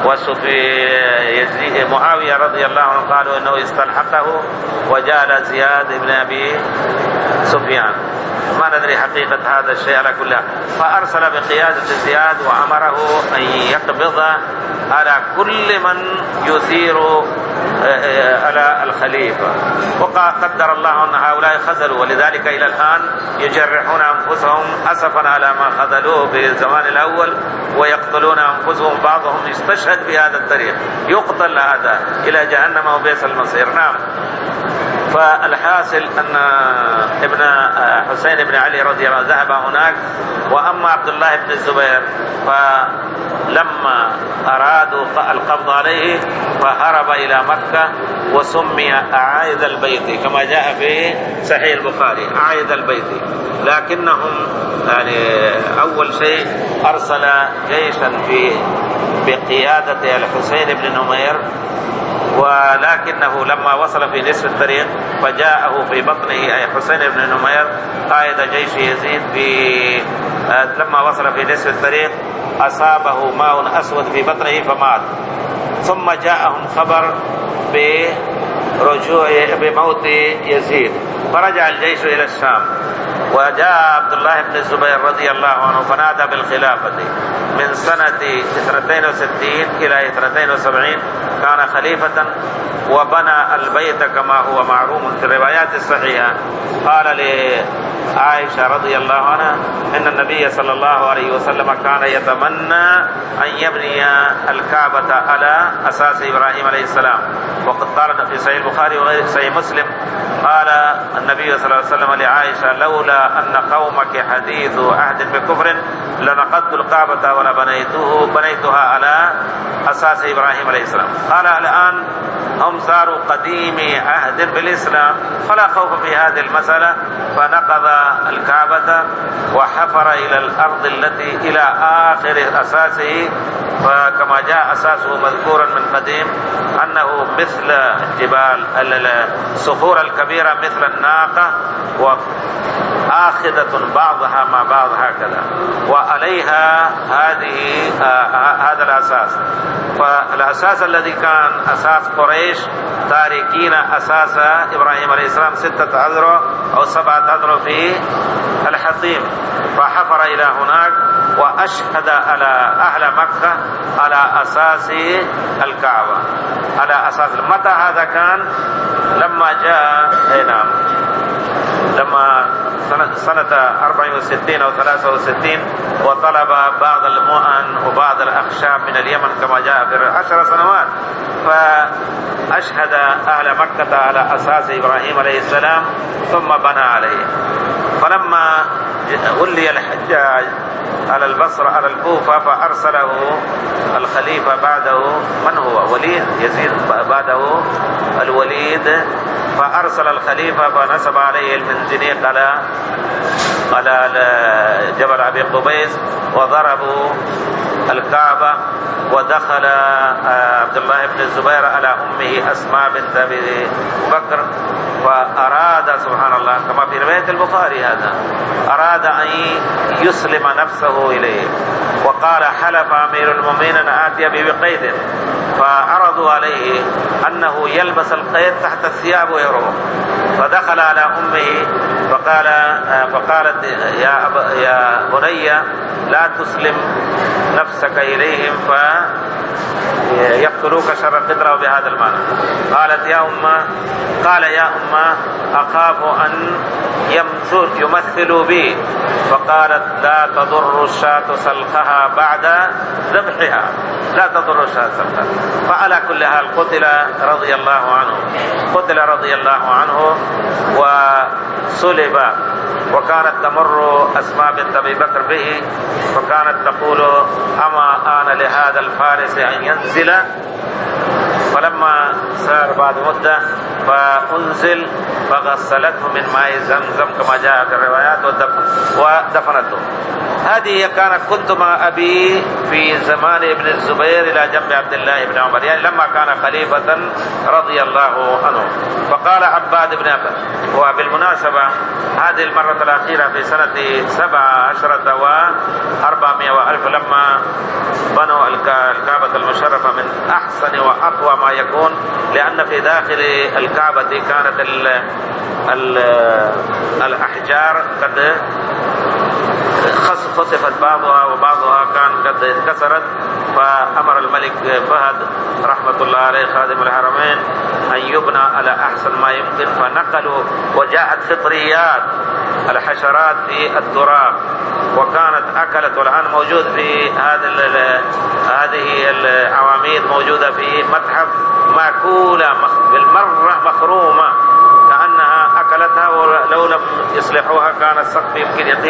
معاوية رضي الله عنه قالوا إنه استلحقه وجعل زياد بن أبي سفيان. ما ندري حقيقة هذا الشيء على كل حال. فأرسل بقيادة زياد وأمره أن يقبض على كل من يثير على الخليفة. وقدر الله أن هؤلاء خذلوا، ولذلك إلى الآن يجرحون أنفسهم أسفا على ما خذلوه في الزمان الأول، ويقتلون أنفسهم، بعضهم يستشهد بهذا الطريق، يقتل هذا إلى جهنم وبئس المصير. نعم. فالحاصل أن ابن حسين بن علي رضي الله عنه ذهب هناك. وأما عبد الله بن الزبير لما أرادوا القبض عليه فهرب إلى مكة وسمي أعايد البيت كما جاء في صحيح البخاري أعايد البيت. لكنهم يعني أول شيء أرسل جيشا بقيادة الحسين بن نمير، ولكنه لما وصل في نصف الطريق فجاءه في بطنه أي حسين بن نمير قائد جيش يزيد لما وصل في نصف الطريق أصابه ماء أسود في بطنه فمات. ثم جاءهم خبر بموت يزيد فرجع الجيش إلى الشام، وجاء عبد الله بن الزبير رضي الله عنه فنادى بالخلافة من سنة 62 إلى 72 كان خليفة وبنى البيت كما هو معروف في الروايات الصحيحة. قال لعائشة رضي الله عنها إن النبي صلى الله عليه وسلم كان يتمنى أن يبني الكعبة على أساس إبراهيم عليه السلام، وقد قال في صحيح البخاري وغير صحيح مسلم قال النبي صلى الله عليه وسلم لعائشة لولا أن قومك حديث عهد بكفر لنقضت الكعبة بنيتها على أساس إبراهيم عليه السلام. قال الآن هم صاروا قديمي عهد بالإسلام فلا خوف في هذه المسألة، فنقض الكعبة وحفر إلى الأرض التي إلى آخر أساسه، فكما جاء أساسه مذكورا من قديم أنه مثل جبال الصخور الكبيرة مثل الناقة وآخذة بعضها مع بعض هكذا، وعليها هذا الأساس. فالأساس الذي كان أساس قريش تاركين أساس إبراهيم عليه السلام 6 أذرع أو 7 أذرع في الحطيم، فحفر إلى هناك وأشهد على أهل مكة على أساس الكعبة على أساس. متى هذا كان؟ لما جاء لما سنة 64 أو 63 وطلب بعض المؤن وبعض الأخشاب من اليمن كما جاء في 10 سنوات، فأشهد أهل مكة على أساس إبراهيم عليه السلام ثم بنى عليه. فلما ولي الحجاج على البصرة على الكوفة فأرسله الخليفة بعده من هو وليد يزيد بعده الوليد، فأرسل الخليفة فنسب عليه المنجنيق على جبل أبي قبيس وضربوا الكعبة، ودخل عبد الله بن الزبير على أمه أسماء بنت أبي بكر فأراد سبحان الله كما في رواية البخاري هذا أراد أن يسلم نفسه إليه، وقال حلف أمير المؤمنين أن آتي به بقيد، فعرضوا عليه أنه يلبس القيد تحت الثياب ويروح، فدخل على أمه فقالت يا بني لا تسلم نفسك إليهم فيقتلوك شر القدرة بهذا المعنى. قالت قال يا أمة أخاف أن يمثلوا بي، فقالت لا تضر الشاة سلخها بعد ذبحها، لا تضر الشاة سلخها. فعلى كل حال قتل رضي الله عنه وصلب. وكانت تمر أسماء بنت أبي بكر به فكانت تقول أما آن لهذا الفارس أن ينزل، فلما سار بعد مدة فأنزل فغسلته من ماء زمزم كما جاء في الروايات ودفنته. هذه كنت مع أبي في زمان ابن الزبير إلى جنب عبد الله بن عمر، يعني لما كان خليفة رضي الله عنه. فقال عباد بن عباس، وبالمناسبة هذه المرة الأخيرة في سنة 17 و400 لما بنوا الكعبة المشرفة من أحسن وأقوى ما يكون، لأن في داخل الكعبة كانت الأحجار قد خسفت بعضها وبعضها كان قد انكسرت، فأمر الملك فهد رحمة الله عليه خادم الحرمين أن يبنى على أحسن ما يمكن، فنقلوا وجاءت فطريات الحشرات في التراب وكانت أكلت، والآن موجود في هذه العواميد موجودة في متحف مأكولة بالمرة مخرومة كأنها أكلتها، ولو لم يصلحوها كان السقف يمكن يطيح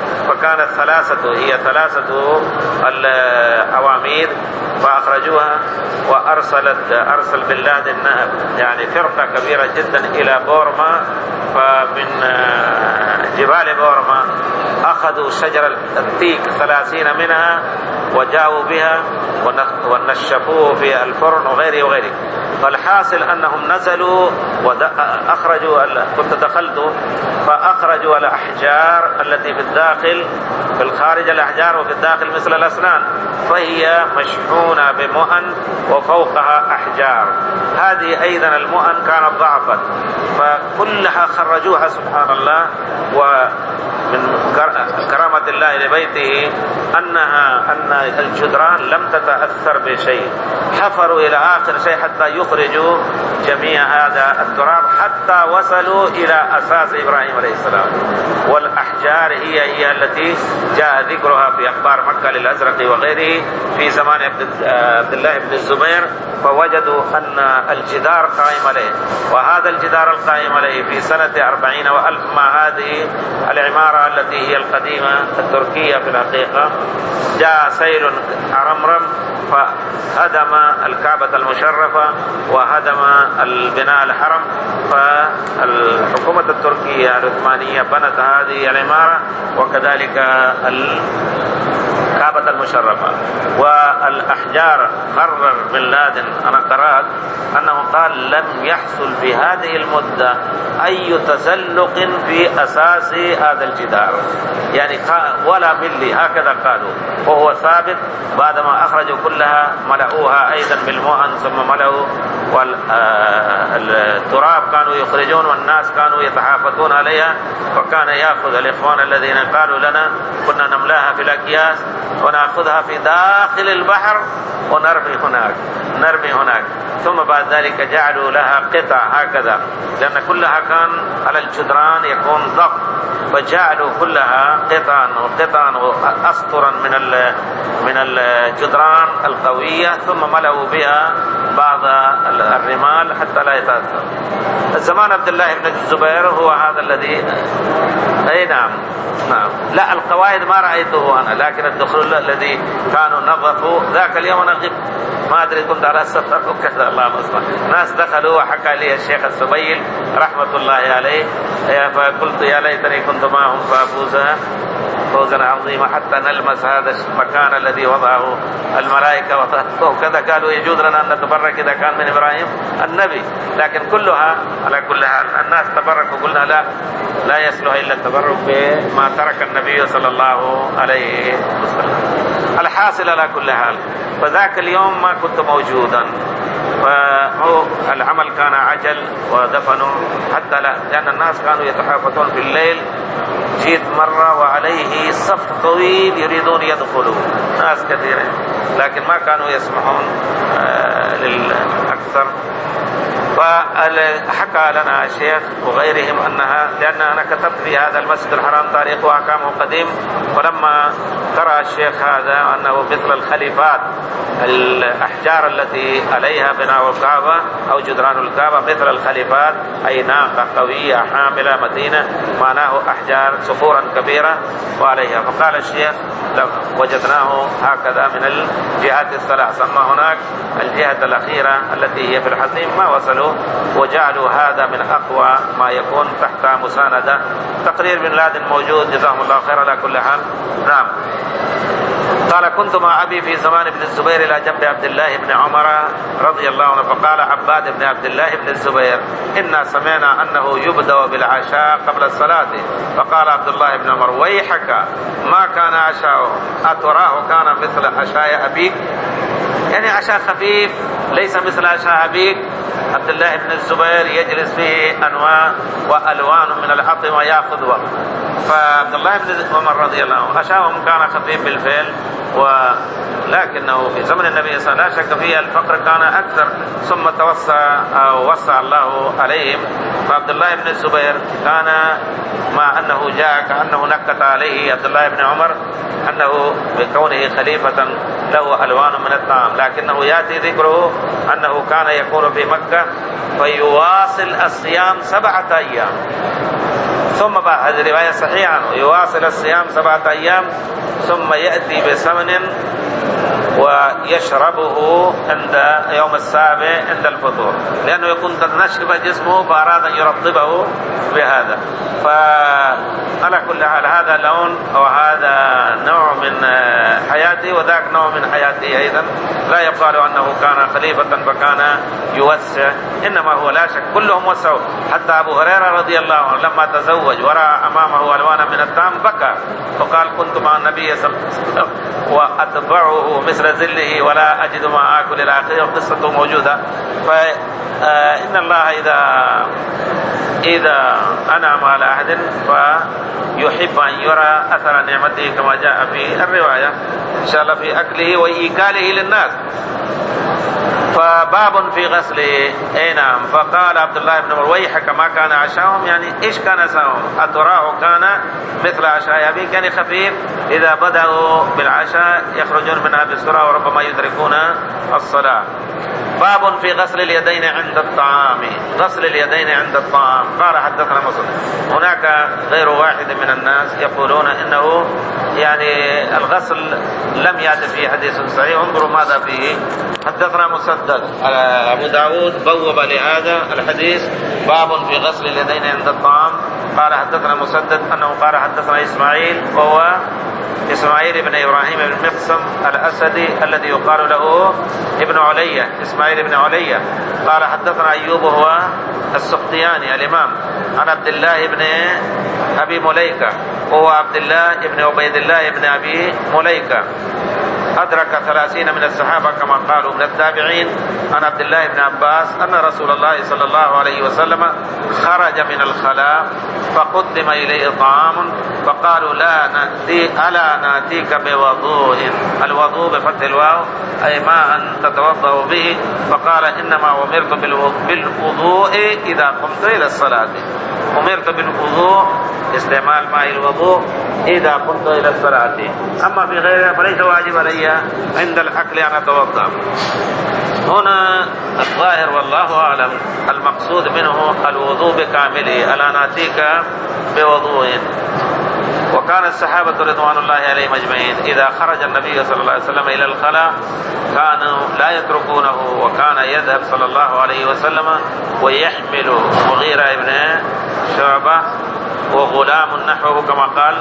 فكانت ثلاثة العواميد فأخرجوها. أرسل بن لادن يعني فرقة كبيرة جدا إلى بورما، فمن جبال بورما أخذوا شجر التيك 30 منها وجاءوا بها ونشفوه في الفرن وغيره. فالحاصل أنهم نزلوا وأخرجوا، كنت دخلت فأخرجوا الأحجار التي في الداخل، في الخارج الأحجار وفي الداخل مثل الأسنان، فهي مشحونة بمؤن وفوقها أحجار. هذه أيضا المؤن كانت ضعفت، فكلها خرجوها سبحان الله. ومن كرامة الله لبيته أن الجدران لم تتأثر بشيء، حفروا إلى آخر شيء حتى يخرجوا جميع هذا التراب، حتى وصلوا إلى أساس إبراهيم عليه السلام. والأحجار هي التي جاء ذكرها في أخبار مكة للأزرق وغيره في زمان عبد الله بن الزبير، فوجدوا أن الجدار قائم عليه. وهذا الجدار القائم عليه في سنة 40 وألف مع هذه العمارة التي هي القديمة التركية في الحقيقة، جاء سيل عرمرم فهدم الكعبة المشرفة وهدم البناء الحرم. فالحكومة التركية العثمانية بنت هذه العمارة وكذلك الكعبة المشرفة. والأحجار قرر بن لادن، أنا قرأت أنه قال لم يحصل في هذه المدة أي تزلق في أساس هذا الجدار، يعني ولا ملي، هكذا قالوا، وهو ثابت. بعدما أخرجوا كلها ملؤوها أيضا بالمؤن ثم ملؤوا، والتراب كانوا يخرجون والناس كانوا يتحافتون عليها، فكان يأخذ الإخوان الذين قالوا لنا كنا نملاها في الأكياس ونأخذها في داخل البحر ونرمي هناك. ثم بعد ذلك جعلوا لها قطع هكذا، لأن كلها كان على الجدران يكون ضغط، فجعلوا كلها قطعا وأسطرا من الجدران القوية، ثم ملأوا بها بعض الرمال حتى لا يتأثر. زمان عبد الله بن الزبير هو هذا الذي نعم لا القواعد ما رأيته أنا، لكن الدخول الذي كانوا نظفوا ذاك اليوم أنا غبت، ما أدري كنت على السفر وكذا، الله أصلا ناس دخلوا وحكى لي الشيخ السبيل رحمة الله عليه، فقلت يا ليتني كنت معهم فأفوزها فوزا عظيما حتى نلمس هذا المكان الذي وضعه الملائكة وكذا. قالوا يجوز لنا أن نتبرك إذا كان من إبراهيم النبي، لكن كلها على كل حال الناس تبركوا، قلنا لا يصلح إلا التبرك بما ترك النبي صلى الله عليه وسلم. الحاصل على كل حال فذاك اليوم ما كنت موجودا، فهو العمل كان عجل ودفنوا حتى لأن الناس كانوا يتحافتون في الليل. جيت مرة وعليه صف طويل يريدون يدخلوا ناس كثيرين، لكن ما كانوا يسمحون للأكثر. فحكى لنا الشيخ وغيرهم أنها، لأن أنا كتبت في هذا المسجد الحرام تاريخ وأحكامه قديم، فلما قرأ الشيخ هذا أنه مثل الخليفات الأحجار التي عليها بناء الكعبة أو جدران الكعبة مثل الخليفات، أي ناقة قوية حاملة متينة، معناه أحجار صخورا كبيرة وعليها. فقال الشيخ وجدناه هكذا من الجهات الثلاث، أما هناك الجهة الأخيرة التي هي في الحزيم ما وصلوا، وجعلوا هذا من أقوى ما يكون تحت مساندة. تقرير بن لادن موجود جزاهم الله خير على كل حال. نعم. قال كنت مع أبي في زمان ابن الزبير إلى جنب عبد الله بن عمر رضي الله عنه، فقال عباد بن عبد الله بن الزبير إنا سمعنا أنه يبدأ بالعشاء قبل الصلاة. فقال عبد الله بن عمر ويحك ما كان عشاؤه، أتراه كان مثل عشاء أبيك؟ يعني عشاء خفيف ليس مثل عشاء أبيك. عبد الله بن الزبير يجلس فيه أنواع وألوان من الأطعمة يأخذ وقت. فعبد الله بن عمر رضي الله عنه عشاءهم كان خفيف بالفعل، ولكنه في زمن النبي صلى الله عليه وسلم لا شك فيه الفقر كان أكثر، ثم وسع الله عليهم. فعبد الله بن الزبير كان مع أنه جاء كأنه نكت عليه عبد الله بن عمر أنه بكونه خليفة له ألوان من الطعام، لكنه يأتي ذكره أنه كان يكون في مكة فيواصل الصيام 7 أيام ثم بعد هذه رواية صحيحة يواصل الصيام 7 أيام ثم يأتي بسمن ويشربه عند يوم السابع عند الفطور، لأنه يكون قد نشف جسمه فأراد أن يرطبه بهذا. فعلى كل حال هذا لون أو هذا نوع من حياته وذاك نوع من حياته أيضا. لا يقال أنه كان خليفة فكان يوسع، إنما هو لا شك كلهم وسعوا. حتى أبو هريرة رضي الله عنه لما تزوج ورأى أمامه ألوانا من الطعام بكى وقال كنت مع النبي صلى الله عليه وسلم وأتبعه مثل ذله ولا أجد ما آكل إلى آخره، قصته موجودة. فإن الله إذا أنعم على أحد فيحب أن يرى أثر نعمته كما جاء في الرواية إن شاء الله في أكله وإيكاله للناس. فباب في غسله. اي نعم. فقال عبد الله بن عمر ويحك ما كان عشاهم، يعني ايش كان عشاهم؟ اتراه كان مثل عشاء ابي، كان خفيف، اذا بدأوا بالعشاء يخرجون منها بسرعة وربما يدركون الصلاة. باب في غسل اليدين عند الطعام. غسل اليدين عند الطعام. قال حدثنا مسلم. هناك غير واحد من الناس يقولون انه يعني الغسل لم يأتي في حديث صحيح، انظروا ماذا فيه. حدثنا مسدد. أبو داود بوب لهذا الحديث باب في غسل اليدين عند الطعام. قال حدثنا مسدد أنه قال حدثنا إسماعيل وهو إسماعيل بن إبراهيم بن مقسم الأسدي الذي يقال له ابن علية، إسماعيل بن علية. قال حدثنا أيوب هو السختياني الإمام عن عبد الله بن أبي مليكة وهو عبد الله بن عبيد الله بن أبي مليكة، أدرك 30 من الصحابة كما قالوا من التابعين، عن عبد الله بن عباس أن رسول الله صلى الله عليه وسلم خرج من الخلاء فقدم إليه طعام فقالوا ألا نأتيك بوضوء، الوضوء بفتح الواو أي ماء تتوضأ به، فقال إنما أمرت بالوضوء إذا قمت إلى الصلاة، أمرت بالوضوء استعمال ماء الوضوء إذا قمت إلى الصلاة، أما في غيرها فليس واجب علي عند الأكل أن أتوضأ. هنا الظاهر والله أعلم المقصود منه الوضوء بكامله، ألا نأتيك بوضوء. وكان الصحابة رضوان الله عليهم أجمعين إذا خرج النبي صلى الله عليه وسلم إلى الخلاء كانوا لا يتركونه، وكان يذهب صلى الله عليه وسلم ويحمل مغيرة بن شعبة وغلام نحوه كما قال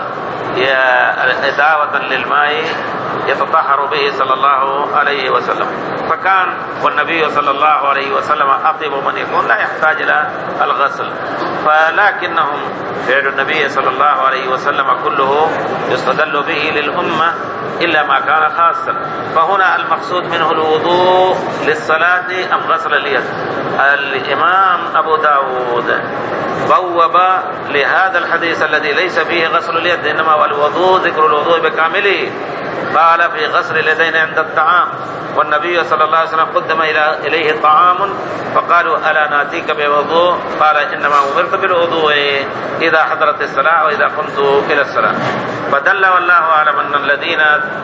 دعوة للماء يتطهر به صلى الله عليه وسلم. فكان والنبي صلى الله عليه وسلم أطيب من يكون لا يحتاج إلى الغسل، فلكنهم فعل النبي صلى الله عليه وسلم كله يستدل به للأمة إلا ما كان خاصا. فهنا المقصود منه الوضوء للصلاة أم غسل اليد. الإمام أبو داود بوب لهذا الحديث الذي ليس فيه غسل اليد إنما هو الوضوء، ذكر الوضوء بكامله. قال في غسل اليدين عند الطعام، والنبي صلى الله عليه وسلم قدم إليه طعام فقالوا ألا نأتيك بوضوء، قال إنما أمرت بالوضوء إذا حضرت الصلاة وإذا قمت إلى الصلاة. فدل والله أعلم أن الذين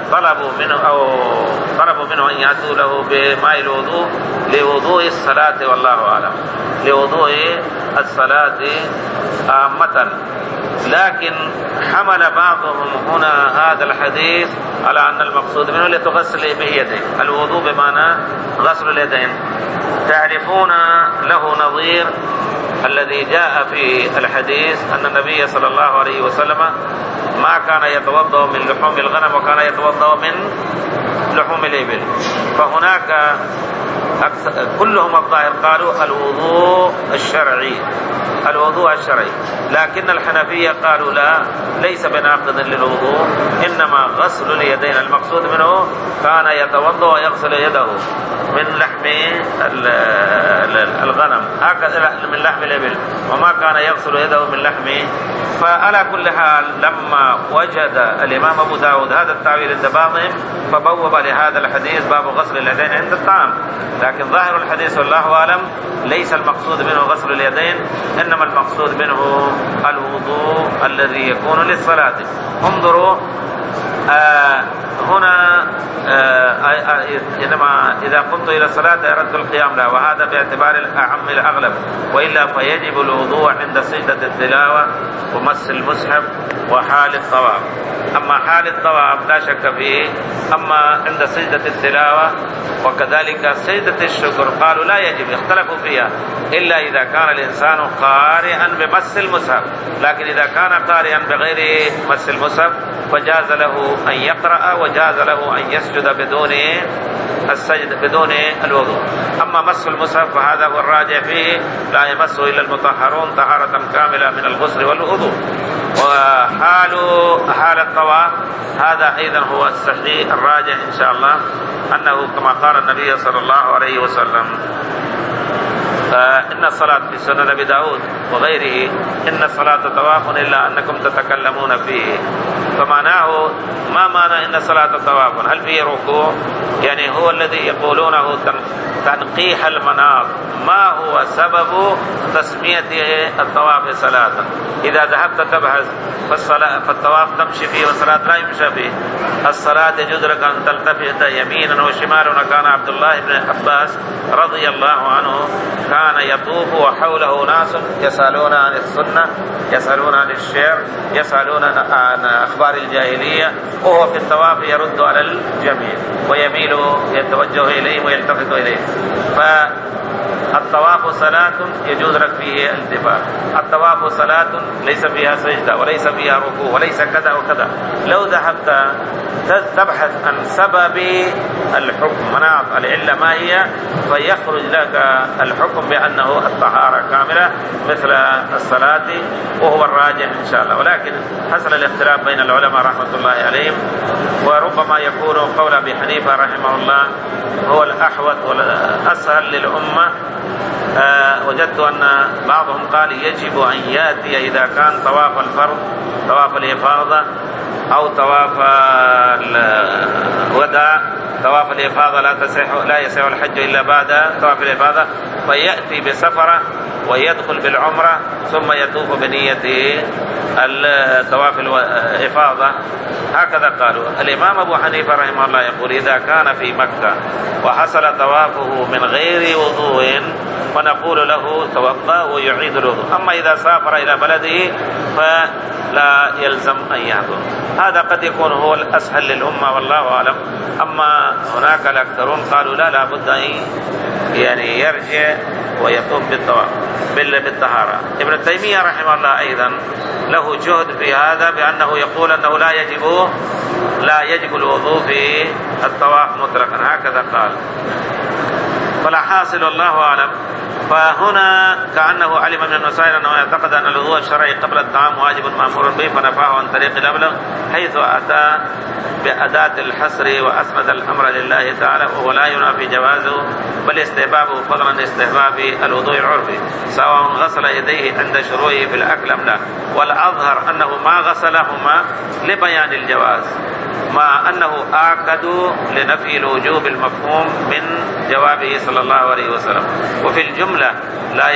طلبوا منه أن يأتوا له بماء الوضوء لوضوء الصلاة، والله أعلم لوضوء الصلاة عامة. لكن حمل بعضهم هنا هذا الحديث على أن المقصود منه لتغسل به يديك، الوضوء بمعنى غسل اليدين. تعرفون له نظير الذي جاء في الحديث أن النبي صلى الله عليه وسلم ما كان يتوضأ من لحوم الغنم وكان يتوضأ من لحوم الإبل. فهناك كلهم الظاهر قالوا الوضوء الشرعي، الوضوء الشرعي، لكن الحنفية قالوا لا، ليس بناقض للوضوء، إنما غسل اليدين المقصود منه كان يتوضأ ويغسل يده من لحم الغنم هكذا من لحم الإبل، وما كان يغسل يده من لحم. فعلى كل حال لما وجد الإمام أبو داود هذا التعويل عند بعضهم فبوب لهذا الحديث باب غسل اليدين عند الطعام، لكن ظاهر الحديث والله أعلم ليس المقصود منه غسل اليدين، إنما المقصود منه الوضوء الذي يكون للصلاة. انظروا هنا إنما إذا قمت إلى الصلاة أردت القيام لها، وهذا باعتبار الأعم الأغلب، وإلا فيجب الوضوء عند سجدة التلاوة ومس المصحف وحال الطواف. أما حال الطواف لا شك فيه، أما عند سجدة التلاوة وكذلك سجدة الشكر قالوا لا يجب، اختلفوا فيها إلا إذا كان الإنسان قارئا بمس المصحف، لكن إذا كان قارئا بغير مس المصحف فجاز له أن يقرأ وجاز له أن يسجد بدون الوضوء. أما مس المصحف فهذا هو الراجع فيه، لا يمسه إلا المطهرون طهارة كاملة من الغسل والوضوء. وحال الطواف هذا أيضا هو الصحيح الراجع إن شاء الله، أنه كما قال النبي صلى الله عليه وسلم: إن الصلاة في سنن أبي داود وغيره إن الصلاة طواف إلا أنكم تتكلمون فيه. فمعناه ما معنى إن الصلاة طواف؟ هل فيه ركوع؟ يعني هو الذي يقولونه تنقيح المناط. ما هو سبب تسمية الطواف صلاة؟ إذا ذهبت تبحث فالطواف تمشي فيه والصلاة لا يمشى فيه. الصلاة يجوز لك أن تلتفت يمينا وشمالا. كان عبد الله بن عباس رضي الله عنه كان يطوف وحوله ناس يسألون عن السنة، يسألون عن الشعر، يسألون عن أخبار الجاهلية، وهو في الطواف يرد على الجميع ويميل يتوجه إليه ويلتفت إليه. فالطواف صلاة يجوز لك فيه التفات. الطواف صلاة ليس فيها سجدة وليس فيها ركوع وليس كذا وكذا. لو ذهبت تبحث عن سبب الحكم مناط العلة ما هي، فيخرج لك الحكم بأنه الطهارة كاملة مثل الصلاة، وهو الراجح إن شاء الله. ولكن حصل الاختلاف بين العلماء رحمة الله عليهم، وربما يكون قول أبي حنيفة رحمه الله هو الأحوط والأسهل للأمة. وجدت أن بعضهم قال يجب أن يأتي إذا كان طواف الفرض، طواف الإفاضة أو طواف الوداع. طواف الإفاضة لا يصح الحج إلا بعد طواف الإفاضة، فيأتي بسفرة ويدخل بالعمرة ثم يطوف بنية طواف الإفاضة. هكذا قالوا. الإمام أبو حنيفة رحمه الله يقول إذا كان في مكة وحصل طوافه من غير وضوء فنقول له توضأ ويعيد الوضوء. أما إذا سافر إلى بلده فلا يلزم أن يحضر. هذا قد يكون هو الأسهل للأمة والله أعلم. أما هناك الأكثرون قالوا لا بد أن يعني يرجع ويقوم بالطواف بالطهارة. ابن تيمية رحمه الله أيضا له جهد في هذا، بأنه يقول أنه لا يجب الوضوء في الطواف مطلقا، هكذا قال. فلا حاصل الله أعلم. فهنا كأنه علم من النصائر أنه يعتقد أن الوضوء الشرعي قبل الطعام واجب مأمور به، فنفاه عن طريق الأبلغ حيث أتى بأداة الحصر وأسند الأمر لله تعالى، وهو لا ينافي جوازه بل استحبابه فضلا استحباب الوضوء العرفي، سواء غسل يديه عند شروعه في الأكل أم لا. والأظهر أنه ما غسلهما لبيان الجواز، مع أنه آكد لنفي الوجوب المفهوم من جوابه صلى الله عليه وسلم. وفي الجملة لا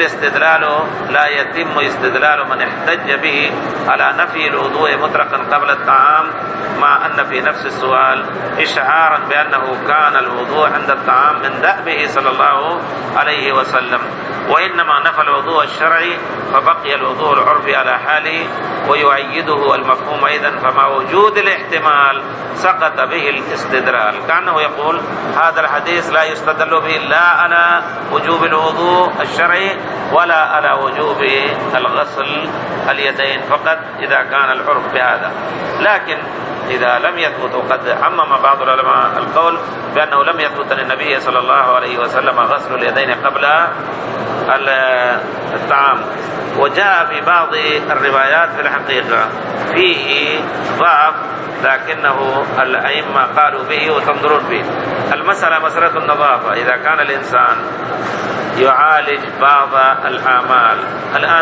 يتم استدلال من احتج به على نفي الوضوء مطلقا قبل الطعام، مع أن في نفس السؤال إشعارا بأنه كان الوضوء عند الطعام من دأبه صلى الله عليه وسلم، وإنما نفى الوضوء الشرعي فبقي الوضوء العرفي على حاله ويؤيده المفهوم أيضا. فمع وجود الاحتمال سقط به الاستدلال، كأنه يقول هذا الحديث لا يستدل به لا على وجوب الوضوء الشرعي ولا على وجوب الغسل اليدين فقط إذا كان العرف بهذا. لكن إذا لم يثبت، وقد عمم بعض العلماء القول بأنه لم يثبت للنبي صلى الله عليه وسلم غسل اليدين قبل الطعام، وجاء في بعض الروايات في الحقيقة فيه ضعف، لكنه الأئمة قالوا به وتنظرون فيه. المسألة مسألة النظافة. إذا كان الإنسان يعالج بعض الأعمال. الآن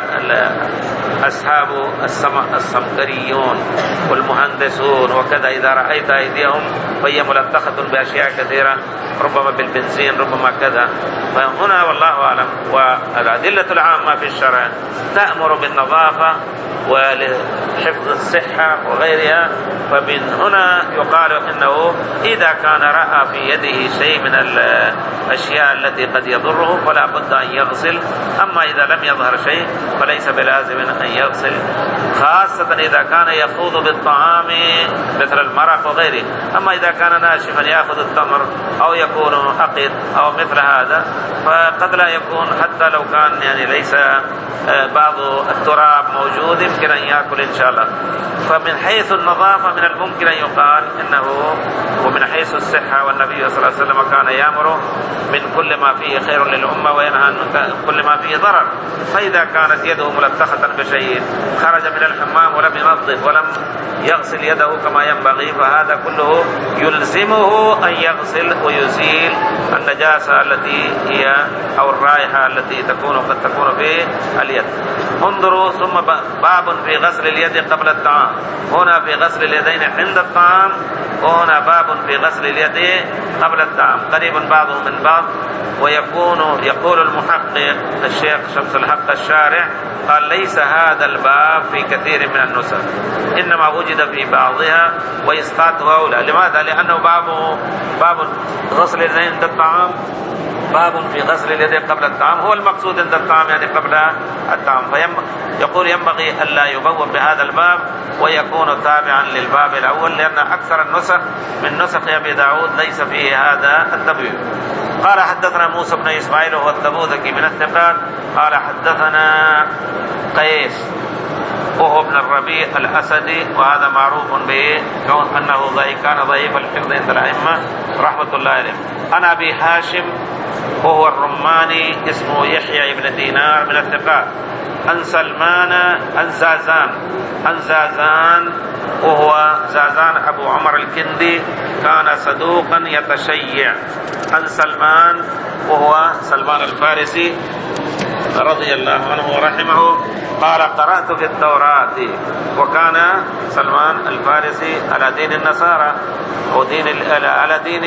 أصحاب الصمغريون والمهندسون وكذا إذا رأيت أيديهم فهي ملطخة بأشياء كثيرة، ربما بالبنزين ربما كذا. فهنا والله أعلم. والأدلة العامة في الشرع تأمر بالنظافة ولحفظ الصحة وغيرها. فمن هنا يقال إنه إذا كان رأى في يده شيء من الأشياء التي قد يضره فلا بد أن يغسل. أما إذا لم يظهر شيء فليس بلازم أن يغسل، خاصة إذا كان يخوض بالطعام مثل المرق وغيره. أما إذا كان ناشفا يأخذ التمر أو يكون أقد أو مثل هذا فقد لا يكون، حتى لو كان يعني ليس بعض التراب موجود يمكن أن يأكل إن شاء الله. فمن حيث النظافة من الممكن أن يقال إنه، ومن حيث الصحة، والنبي صلى الله عليه وسلم كان يأمر من كل ما فيه خير للأمة وينهى عن كل ما فيه ضرر. فإذا كانت يده ملطخة بشيء، خرج من الحمام ولم ينظف ولم يغسل يده كما ينبغي، فهذا كله يلزمه أن يغسل ويزيل النجاسة التي هي أو الرائحة التي قد تكون في اليد. انظروا، ثم باب في غسل اليد قبل الطعام. هنا في غسل اليدين عند الطعام، وهنا باب في غسل اليد قبل الطعام، قريب بعضهم من بعض. يقول المحقق الشيخ شمس الحق الشارع قال ليس هذا الباب في كثير من النسخ، إنما وجد في بعضها وإسقاطه أولى. لماذا؟ لأنه باب غسل اليدين عند الطعام، باب في غسل اليدين قبل الطعام، هو المقصود عند الطعام يعني قبل الطعام. يقول ينبغي ألا يبوب بهذا الباب ويكون تابعا للباب الأول، لأن أكثر النسخ من نسخ أبي داود ليس فيه هذا التبويب. قال حدثنا موسى بن إسماعيل وهو التبوذكي من الثقات قال حدثنا قيس وهو ابن الربيع الأسدي، وهذا معروف به أنه كان ضعيف الحفظ عند الأئمة رحمة الله عليهم. عن أبي هاشم وهو الرماني اسمه يحيى بن دينار من الثقات. عن سلمان عن زازان وهو زازان أبو عمر الكندي كان صدوقا يتشيع. عن سلمان وهو سلمان الفارسي رضي الله عنه ورحمه قال قرأت في التوراة، وكان سلمان الفارسي على دين النصارى على دين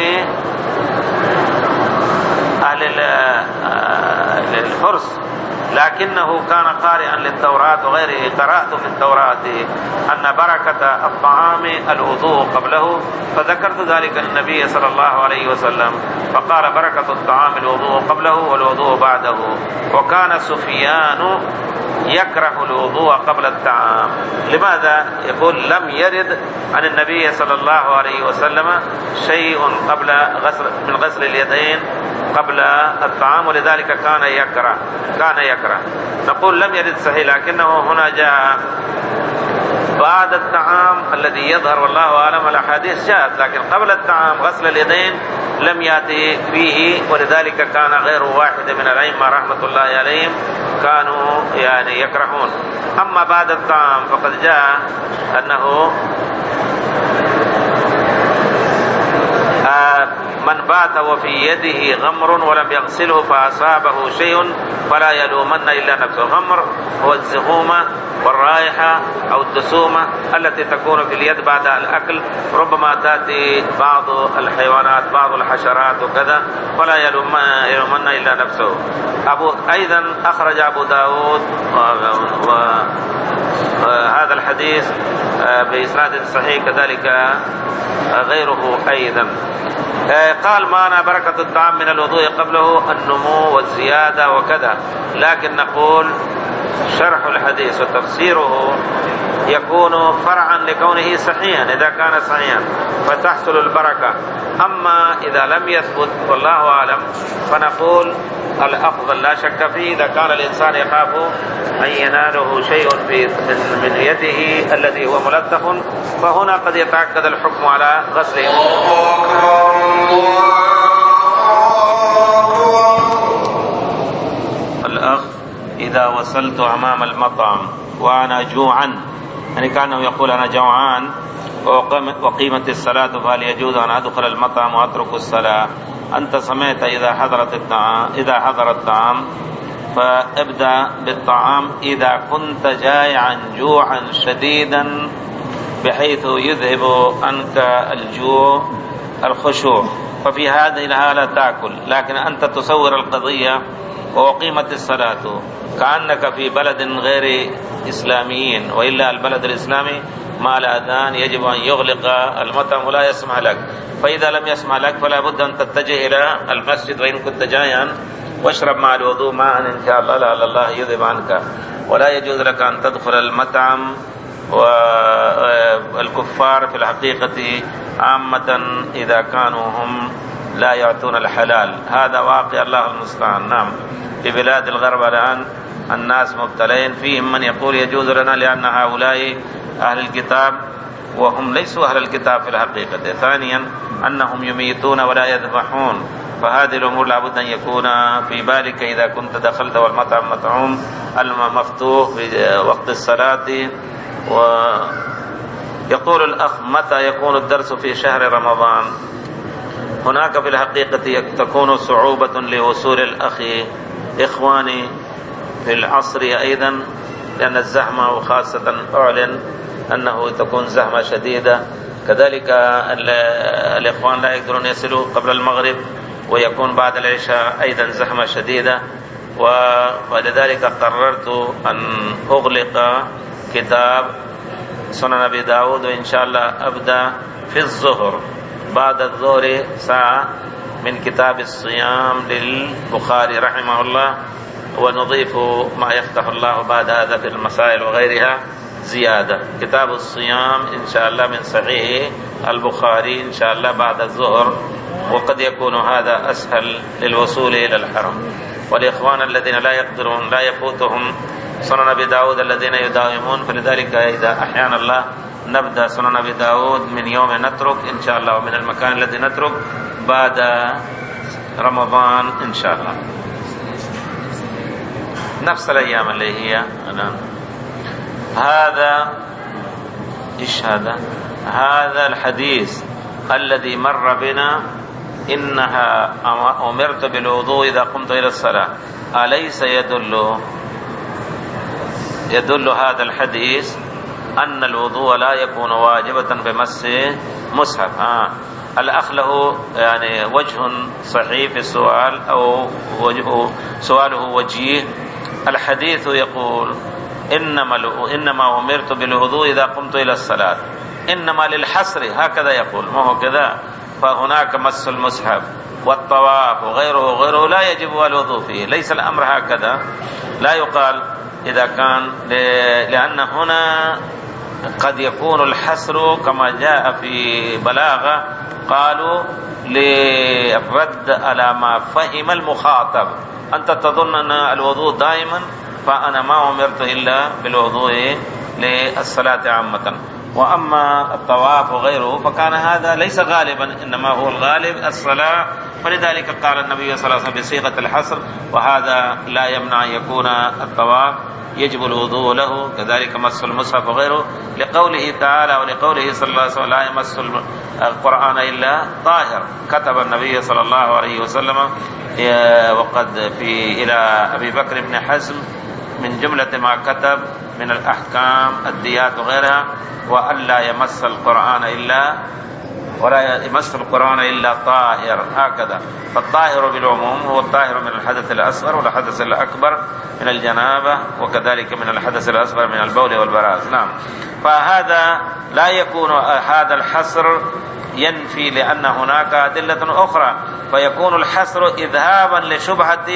أهل الفرس، لكنه كان قارئا للتوراة وغيره. قرأت في التوراة أن بركة الطعام الوضوء قبله، فذكرت ذلك للنبي صلى الله عليه وسلم فقال بركة الطعام الوضوء قبله والوضوء بعده. وكان سفيان يكره الوضوء قبل الطعام. لماذا؟ يقول لم يرد عن النبي صلى الله عليه وسلم شيء من غسل اليدين قبل الطعام، ولذلك كان يكره. نقول لم يرد صحيح، لكنه هنا جاء بعد الطعام الذي يظهر والله أعلم الأحاديث جاءت، لكن قبل الطعام غسل اليدين لم يأتي فيه، ولذلك كان غير واحد من الأئمة رحمة الله عليهم كانوا يعني يكرهون. أما بعد الطعام فقد جاء أنه من بات وفي يده غمر ولم يغسله فأصابه شيء فلا يلومن إلا نفسه. غمر هو الزغومة والرائحة أو الدسومة التي تكون في اليد بعد الأكل، ربما تأتي بعض الحيوانات بعض الحشرات وكذا، فلا يلومن إلا نفسه. أيضا أخرج أبو داود هذا الحديث بإسناد صحيح، كذلك غيره أيضا. قال معنا بركة الطعام من الوضوء قبله النمو والزيادة وكذا، لكن نقول شرح الحديث وتفسيره يكون فرعا لكونه صحيحا. إذا كان صحيحا فتحصل البركة، أما إذا لم يثبت والله أعلم فنقول الأفضل لا شك فيه إذا كان الإنسان يخاف أن يناله شيء من يده الذي هو ملطخ، فهنا قد يتأكد الحكم على غسله. الأخ إذا وصلت أمام المطعم وأنا جوعا، يعني كأنه يقول أنا جوعان وقيمت الصلاة، فهل يجوز أن أدخل المطعم وأترك الصلاة أنت سمعت إذا حضر الطعام فابدأ بالطعام إذا كنت جائعا جوعا شديدا بحيث يذهب عنك الجوع الخشوع، ففي هذه الحالة تأكل. لكن أنت تصور القضية وأقيمت الصلاة كأنك في بلد غير إسلاميين، وإلا البلد الإسلامي مع الأذان يجب أن يغلق المطعم ولا يسمح لك، فإذا لم يسمح لك فلا بد أن تتجه إلى المسجد وإن كنت جائعا، واشرب مع الوضوء ماء إن شاء الله لعل الله يذهب عنك. ولا يجوز لك أن تدخل المطعم، والكفار في الحقيقة عامة إذا كانوا هم لا يعطون الحلال، هذا واقع الله المستعان. نعم، في بلاد الغرب الآن الناس مبتلين، فيهم من يقول يجوز لنا لأن هؤلاء أهل الكتاب وهم ليسوا أهل الكتاب في الحقيقة. ثانيا أنهم يميتون ولا يذبحون، فهذه الأمور لابد أن يكون في بالك إذا كنت دخلت والمطعم مطعوم المفتوح في وقت الصلاة. ويقول الأخ: متى يكون الدرس في شهر رمضان؟ هناك في الحقيقة تكون صعوبة لوصول الأخ إخواني في العصر أيضا، لأن الزحمة، وخاصة أعلن أنه تكون زحمة شديدة، كذلك الإخوان لا يقدرون يصلوا قبل المغرب، ويكون بعد العشاء أيضا زحمة شديدة. ولذلك قررت أن أغلق كتاب سنن أبي داود، وإن شاء الله أبدأ في الظهر بعد الظهر ساعة من كتاب الصيام للبخاري رحمه الله، ونضيف ما يفتح الله بعد هذا في المسائل وغيرها زيادة. كتاب الصيام إن شاء الله من صحيح البخاري إن شاء الله بعد الظهر، وقد يكون هذا أسهل للوصول إلى الحرم. والإخوان الذين لا يقدرون، لا يفوتهم سنن أبي داود الذين يداومون، فلذلك إذا أحيانا الله نبدأ سنن أبي داود من يوم نترك إن شاء الله، ومن المكان الذي نترك بعد رمضان إن شاء الله، نفس الأيام اللي هي الآن. هذا إيش هذا الحديث الذي مر بنا: إنها أمرت بالوضوء إذا قمت إلى الصلاة، أليس يدل هذا الحديث أن الوضوء لا يكون واجبة بمس مصحف؟ الأخ له يعني وجه صحيح في السؤال، أو سؤاله وجيه. الحديث يقول: إنما أمرت بالوضوء إذا قمت إلى الصلاة، إنما للحصر، هكذا يقول، ما هو كذا. فهناك مس المصحف والطواف وغيره لا يجب الوضوء فيه، ليس الأمر هكذا. لا يقال إذا كان، لأن هنا قد يكون الحصر كما جاء في بلاغة، قالوا للرد على ما فهم المخاطب. أنت تظن أن الوضوء دائما، فأنا ما أمرت إلا بالوضوء للصلاة عامة. وأما الطواف وغيره فكان هذا ليس غالبا، إنما هو الغالب الصلاة، فلذلك قال النبي صلى الله عليه وسلم بصيغة الحصر، وهذا لا يمنع أن يكون الطواف يجب الوضوء له، كذلك مس المصحف وغيره، لقوله تعالى ولقوله صلى الله عليه وسلم: لا يمس القرآن إلا طاهر. كتب النبي صلى الله عليه وسلم وقد إلى أبي بكر بن حزم من جملة ما كتب من الأحكام الديات وغيرها: وألا يمس القرآن إلا طاهر، هكذا. فالطاهر بالعموم هو الطاهر من الحدث الأصغر والحدث الأكبر من الجنابة، وكذلك من الحدث الأصغر من البول والبراز. نعم، فهذا لا يكون هذا الحصر ينفي، لأن هناك أدلة أخرى، فيكون الحصر إذهابا لشبهة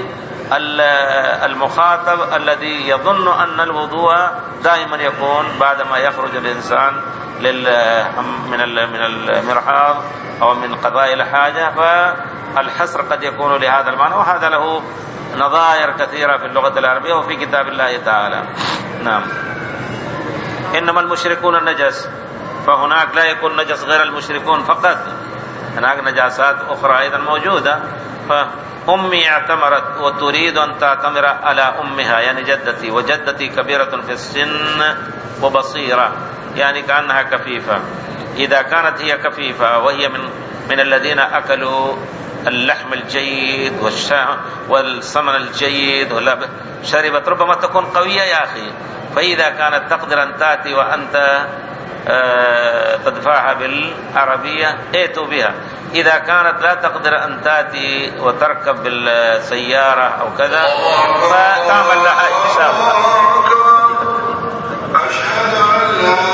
المخاطب الذي يظن أن الوضوء دائما يكون بعدما يخرج الإنسان من المرحاض أو من قضاء الحاجة، فالحصر قد يكون لهذا المعنى، وهذا له نظائر كثيرة في اللغة العربية وفي كتاب الله تعالى. نعم. إنما المشركون النجس، فهناك لا يكون نجس غير المشركون فقط، هناك نجاسات أخرى أيضا موجودة. أمي اعتمرت وتريد أن تعتمر على أمها، يعني جدتي، وجدتي كبيرة في السن وبصيرة، يعني كأنها كفيفة. إذا كانت هي كفيفة وهي من الذين أكلوا اللحم الجيد والسمن الجيد شربت ربما تكون قوية يا أخي. فإذا كانت تقدر أن تأتي وأنت تدفعها بالعربية ائتوا بها. إذا كانت لا تقدر أن تأتي وتركب بالسيارة أو كذا فتعمل لها إن شاء الله.